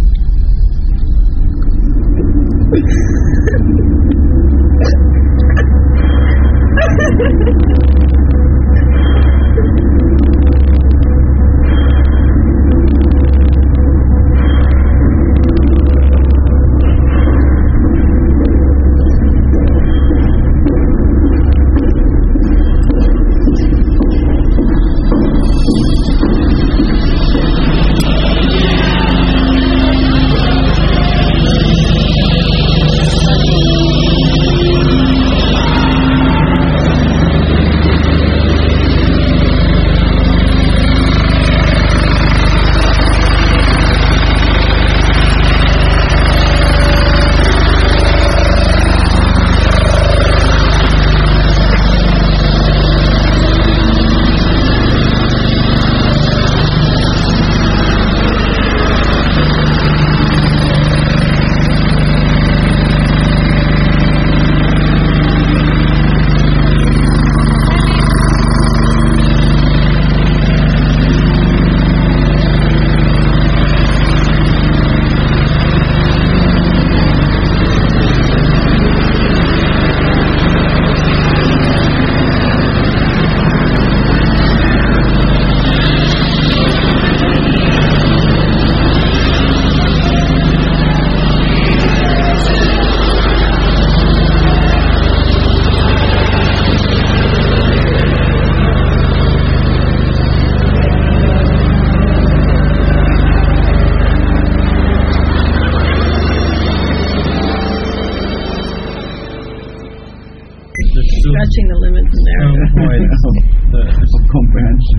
Stretching the limit from there. Oh, boy, the, the comprehension.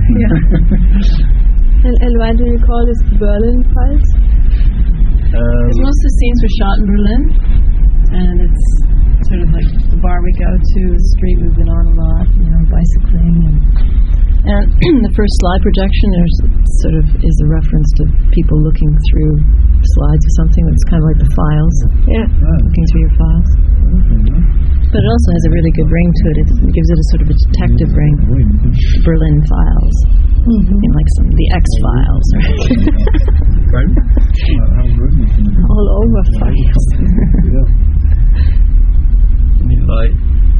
Yeah. And, and why do you call this Berlin Files? Um, Most of the scenes were shot in Berlin, and it's sort of like the bar we go to, the street we've been on a lot, you know, bicycling. And, and the first slide projection, there's sort of is a reference to people looking through slides or something. That's kind of like the files. Yeah. Looking through your files. But it also has a really good ring to it. It gives it a sort of a detective ring. Berlin Files. Mm-hmm. You know, like some the X Files. All over files. Need light.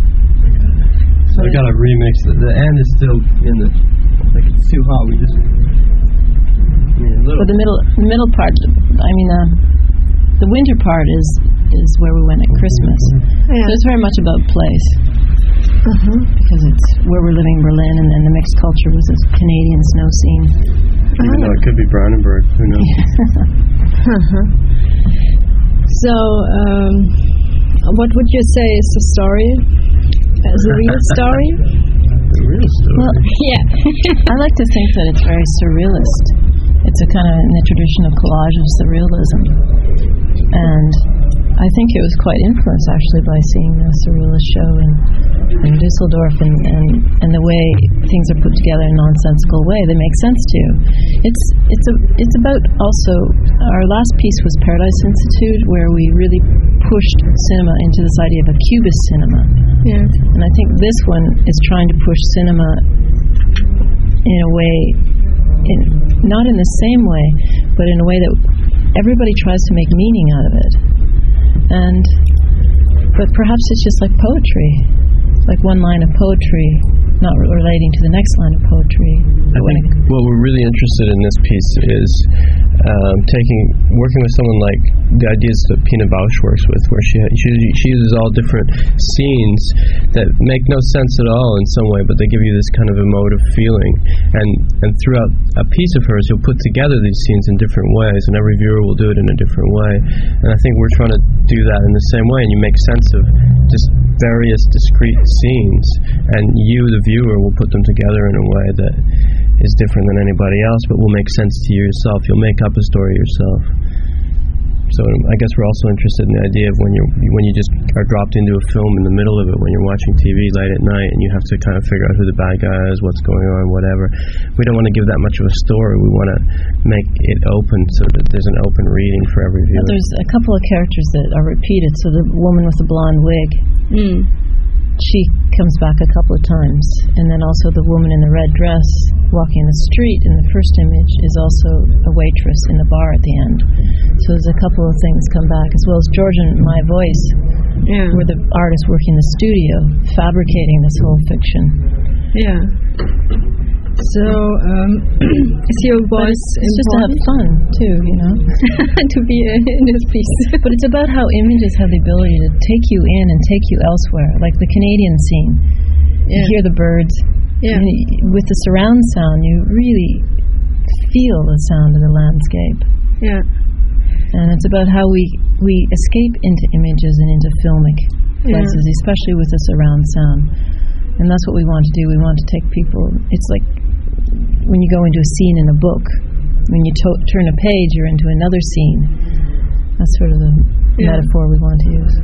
So I got to remix it. The end is still in the, like it's too hot. We just need a little. But the middle, the middle part. I mean, uh, the winter part is is where we went at Christmas. Yeah. So it's very much about place. Uh-huh. Because it's where we're living in Berlin, and then the mixed culture was this Canadian snow scene. Even though it could be Brandenburg, who knows? Uh-huh. So, um, what would you say is the story? As a real story? The real story? Well, yeah. I like to think that it's very surrealist. It's a kind of in the tradition of collage of surrealism. And I think it was quite influenced actually by seeing the surrealist show in, in Dusseldorf, and, and, and the way things are put together in a nonsensical way. They make sense too. It's it's a it's about also, our last piece was Paradise Institute, where we really pushed cinema into this idea of a cubist cinema. Yeah. And I think this one is trying to push cinema in a way, in, not in the same way, but in a way that everybody tries to make meaning out of it. And but perhaps it's just like poetry, like one line of poetry not re- relating to the next line of poetry. I think what we're really interested in this piece is um, taking, working with someone like the ideas that Pina Bausch works with, where she she, she uses all different scenes that make no sense at all in some way, but they give you this kind of emotive feeling. And and throughout a piece of hers, you'll put together these scenes in different ways, and every viewer will do it in a different way. And I think we're trying to do that in the same way, and you make sense of just various discrete scenes, and you, the viewer, will put them together in a way that is different than anybody else, but will make sense to you yourself. You'll make up a story yourself. So I guess we're also interested in the idea of when you when you just are dropped into a film in the middle of it, when you're watching T V late at night, and you have to kind of figure out who the bad guy is, what's going on, whatever. We don't want to give that much of a story. We want to make it open so that there's an open reading for every viewer. There's a couple of characters that are repeated. So the woman with the blonde wig, Mm. she comes back a couple of times, and then also the woman in the red dress walking in the street in the first image is also a waitress in the bar at the end. So there's a couple of things come back, as well as George and my voice, Yeah. were the artists working in the studio, fabricating this whole fiction. Yeah. So, um, is your voice It's, it's just to have important? fun too, you know. to be in this piece? But it's about how images have the ability to take you in and take you elsewhere, like the Canadian scene. You Yeah. hear the birds. Yeah. And y- with the surround sound, you really feel the sound of the landscape. Yeah. And it's about how we, we escape into images and into filmic places, Yeah. especially with the surround sound. And that's what we want to do. We want to take people. It's like when you go into a scene in a book. When you to- turn a page, you're into another scene. That's sort of the Yeah. metaphor we want to use.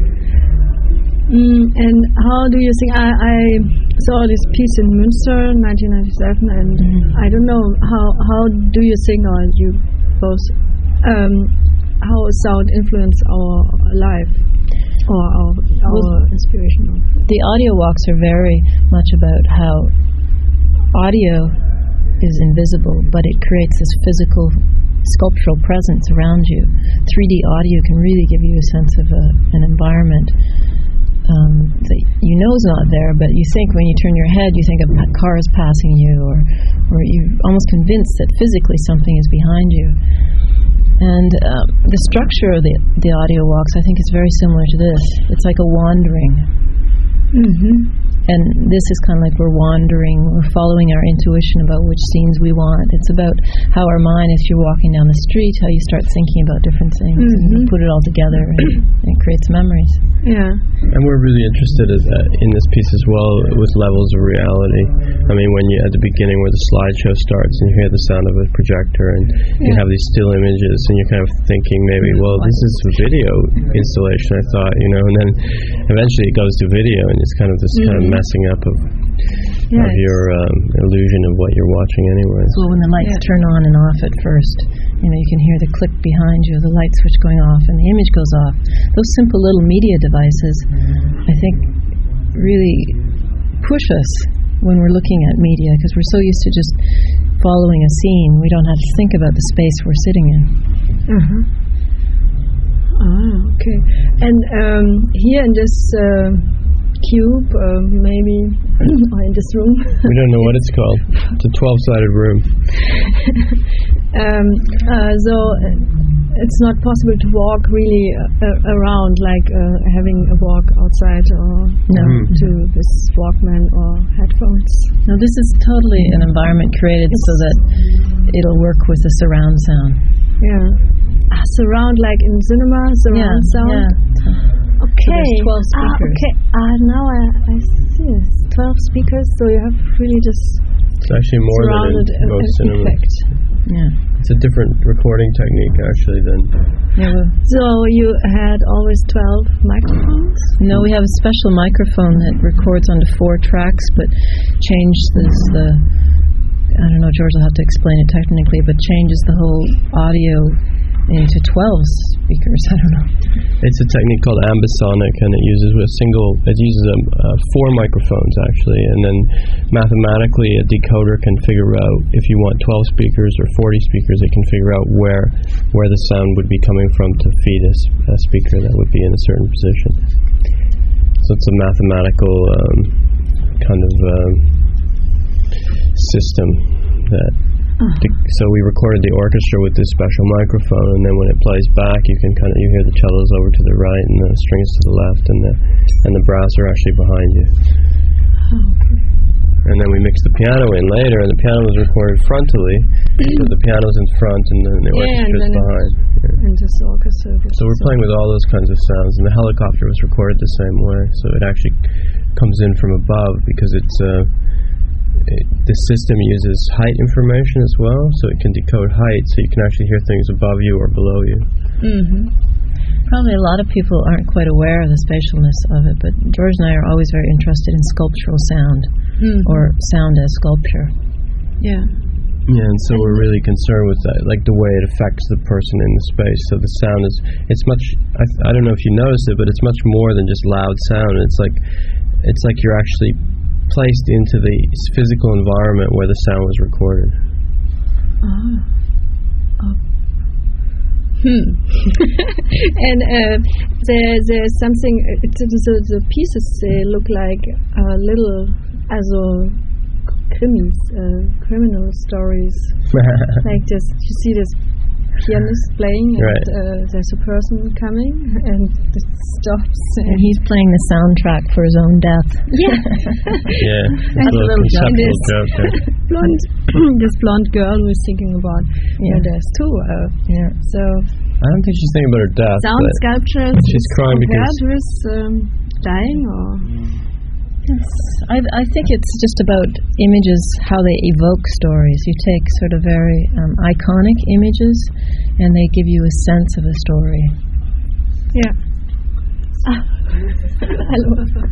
Mm, and how do you think? I, I saw this piece in Münster, nineteen ninety-seven, and Mhm. I don't know how how do you think, or you both, um, how sound influence our life or our our Well, inspiration? The audio walks are very much about how audio is invisible, but it creates this physical, sculptural presence around you. three D audio can really give you a sense of a, an environment um, that you know is not there, but you think when you turn your head, you think a pa- car is passing you, or, or you're almost convinced that physically something is behind you. And um, the structure of the, the audio walks, I think, is very similar to this. It's like a wandering. Mm-hmm. And this is kind of like we're wandering, we're following our intuition about which scenes we want. It's about how our mind, if you're walking down the street, how you start thinking about different things, and you Mhm. put it all together, and it creates memories. Yeah. And we're really interested in, uh, in this piece as well with levels of reality. I mean, when you at the beginning where the slideshow starts and you hear the sound of a projector and you Yeah. have these still images and you're kind of thinking maybe, well, this is a video installation, I thought, you know, and then eventually it goes to video and it's kind of this kind of Mhm. messing up of, Yeah, of your um, illusion of what you're watching anyway. So when the lights Yeah. turn on and off at first, you know, you can hear the click behind you, the light switch going off, and the image goes off. Those simple little media devices, I think, really push us when we're looking at media, because we're so used to just following a scene. We don't have to think about the space we're sitting in. Uh-huh. Ah, okay. And um, here in this uh, cube, uh, maybe, or in this room. We don't know what it's called. It's a twelve-sided room. um, uh, so uh, it's not possible to walk really uh, around, like uh, having a walk outside or no. mm. to this Walkman or headphones. No, this is totally an environment created it's so that it'll work with the surround sound. Yeah. Ah, surround, like in cinema, surround yeah, sound. Yeah. Okay. So twelve speakers. Ah, okay. Ah, now I, I see. It's twelve speakers, so you have really just it's actually more surrounded than in most cinemas. Effect. Yeah. It's a different recording technique actually than. Yeah. Well. So you had always twelve microphones? No, we have a special microphone that records onto four tracks, but changed this the. I don't know, George will have to explain it technically, but changes the whole audio into twelve speakers. I don't know. It's a technique called ambisonic, and it uses a single. It uses a, uh, four microphones actually, and then mathematically a decoder can figure out if you want twelve speakers or forty speakers. It can figure out where where the sound would be coming from to feed a, a speaker that would be in a certain position. So it's a mathematical um, kind of um, system that. Uh-huh. So we recorded the orchestra with this special microphone, and then when it plays back, you can kind of you hear the cellos over to the right and the strings to the left, and the and the brass are actually behind you. Oh, okay. And then we mixed the piano in later, and the piano was recorded frontally, so the piano's in front and then the yeah, orchestra's and behind. Yeah. And just orchestra. So we're playing with all those kinds of sounds, and the helicopter was recorded the same way, so it actually comes in from above because it's. Uh, It, the system uses height information as well, so it can decode height, so you can actually hear things above you or below you. Mm-hmm. Probably a lot of people aren't quite aware of the spatialness of it, but George and I are always very interested in sculptural sound, mm-hmm. or sound as sculpture. Yeah. Yeah, and so we're really concerned with that, like the way it affects the person in the space. So the sound is, it's much, I, I don't know if you noticed it, but it's much more than just loud sound. It's like, it's like you're actually placed into the physical environment where the sound was recorded. Oh. Oh. Hmm. And uh, there, there's something. Uh, the, the pieces they look like uh, little, also krimis, uh, criminal stories. Like this, you see this pianist playing, and right. uh, there's a person coming, and it stops. And he's playing the soundtrack for his own death. Yeah. Yeah. That's a little joke. joke blonde, this blonde girl who is thinking about yeah. uh, death too. Uh, yeah. So. I don't think she's thinking about her death. Sound sculpture. She's crying because with um, dying, or. Yes, I, I think it's just about images, how they evoke stories. You take sort of very um, iconic images, and they give you a sense of a story. Yeah. Ah. Hello.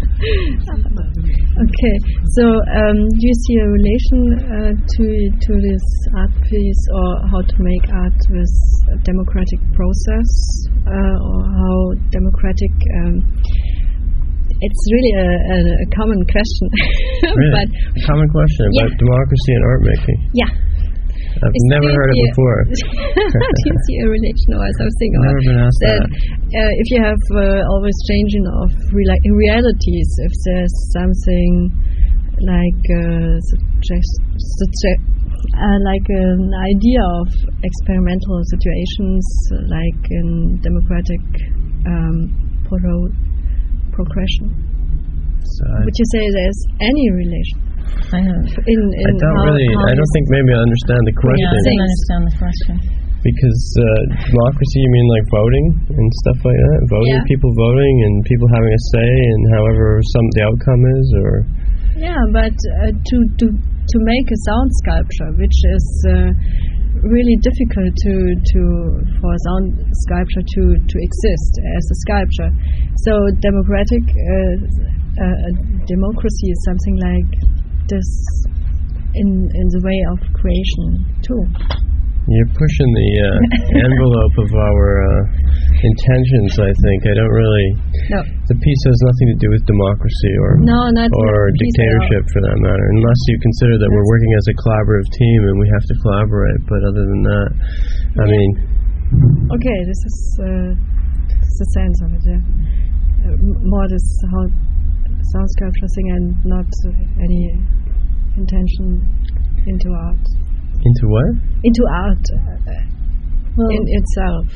Okay. So, um, do you see a relation uh, to to this art piece, or how to make art with a democratic process, uh, or how democratic? Um, It's really a, a, a common question. Really? But a common question about yeah. democracy and art making. Yeah. I've Is never heard it before. Do you see a relation or something? I've never been asked that. that. Uh, if you have uh, always changing of re- realities, if there's something like uh, suggest, suggest, uh, like an idea of experimental situations, like in democratic um, pro- progression. So would you say there's any relation? I have. In, in I don't how, really. how I don't think maybe I understand the question. Yeah, I don't understand the question. Because uh, democracy, you mean like voting and stuff like that? Voting, yeah. people voting, and people having a say in however some the outcome is, or. Yeah, but uh, to to to make a sound sculpture, which is uh, really difficult to to for a sound sculpture to to exist as a sculpture. So democratic uh, uh, democracy is something like this in in the way of creation too. You're pushing the uh, envelope of our uh, intentions, I think. I don't really... No. The piece has nothing to do with democracy or no, not or dictatorship, for that matter, unless you consider that we're working as a collaborative team and we have to collaborate. But other than that, I mean... Okay, this is, uh, this is the sense of it, yeah. Uh, more this how sound sculpture thing and not uh, any intention into art. Into what? Into art uh, well, in itself.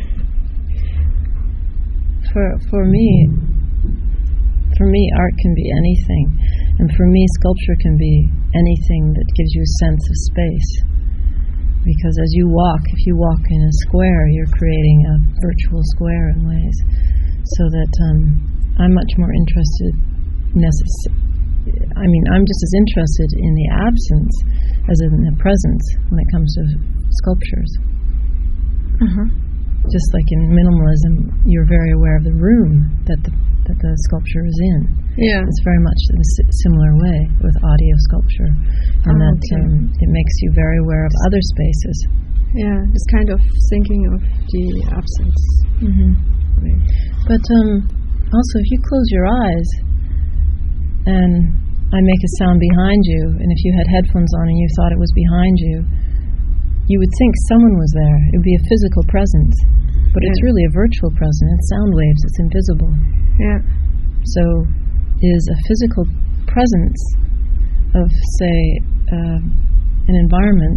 For for me, for me, art can be anything, and for me, sculpture can be anything that gives you a sense of space. Because as you walk, if you walk in a square, you're creating a virtual square in ways. So that um, I'm much more interested. Necess- I mean, I'm just as interested in the absence as in the presence when it comes to sculptures. Uh-huh. Just like in minimalism, you're very aware of the room that the that the sculpture is in. Yeah. It's very much in a si- similar way with audio sculpture, and oh, that okay. um, it makes you very aware of other spaces. Yeah, it's kind of thinking of the absence. Mm-hmm. Right. But um, also, if you close your eyes and I make a sound behind you, and if you had headphones on and you thought it was behind you, you would think someone was there. It would be a physical presence. But yeah. It's really a virtual presence. It's sound waves. It's invisible. Yeah. So is a physical presence of, say, uh, an environment,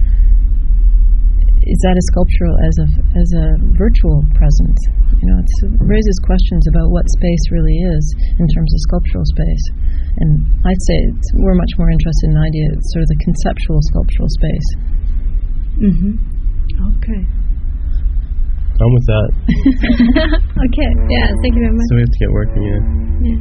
is that as sculptural as a, as a virtual presence? You know, it's, it raises questions about what space really is in terms of sculptural space. And I'd say it's, we're much more interested in the idea of sort of the conceptual sculptural space. Mm-hmm. Okay. I'm with that. Okay. Yeah, thank you very much. So we have to get working, yeah. Yeah.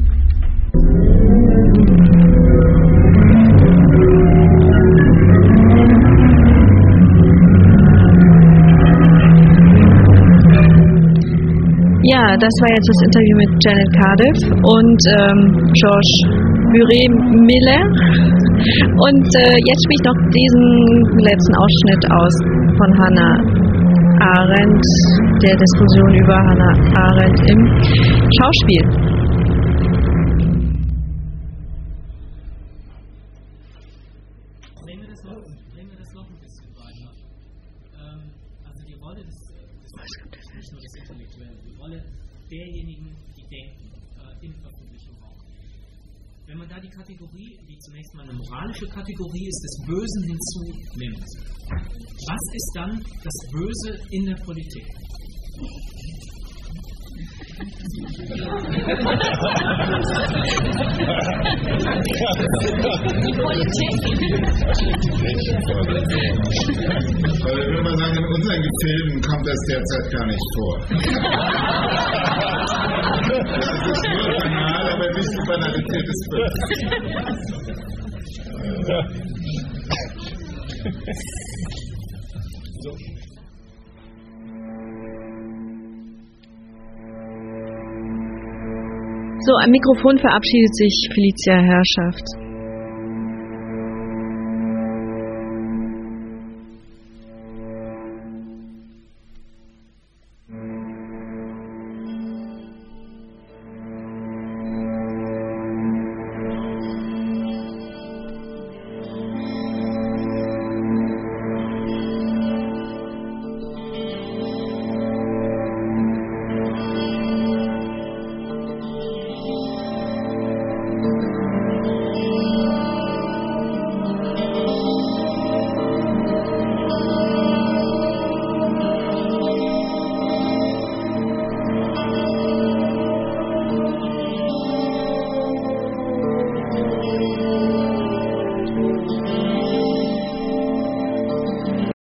Ja, das war jetzt das Interview mit Janet Cardiff und ähm, Georges Buret-Miller. Und äh, jetzt spiele ich noch diesen letzten Ausschnitt aus von Hannah Arendt, der Diskussion über Hannah Arendt im Schauspiel. Drehen wir das noch, drehen wir das noch ein bisschen weiter. Ähm, also die Rolle des, des nicht nur des Intellektuellen, die Rolle derjenigen, die denken, äh, im öffentlichen Raum. Wenn man da die Kategorie, die zunächst mal eine moralische Kategorie ist, des Bösen hinzunimmt, was ist dann das Böse in der Politik? Die Politik. Aber ich würde mal sagen, in unseren Gefilden kommt das derzeit gar nicht vor. Das ist nur banal, aber nicht die Banalität des Bösen. So, am Mikrofon verabschiedet sich Felicia Herrschaft.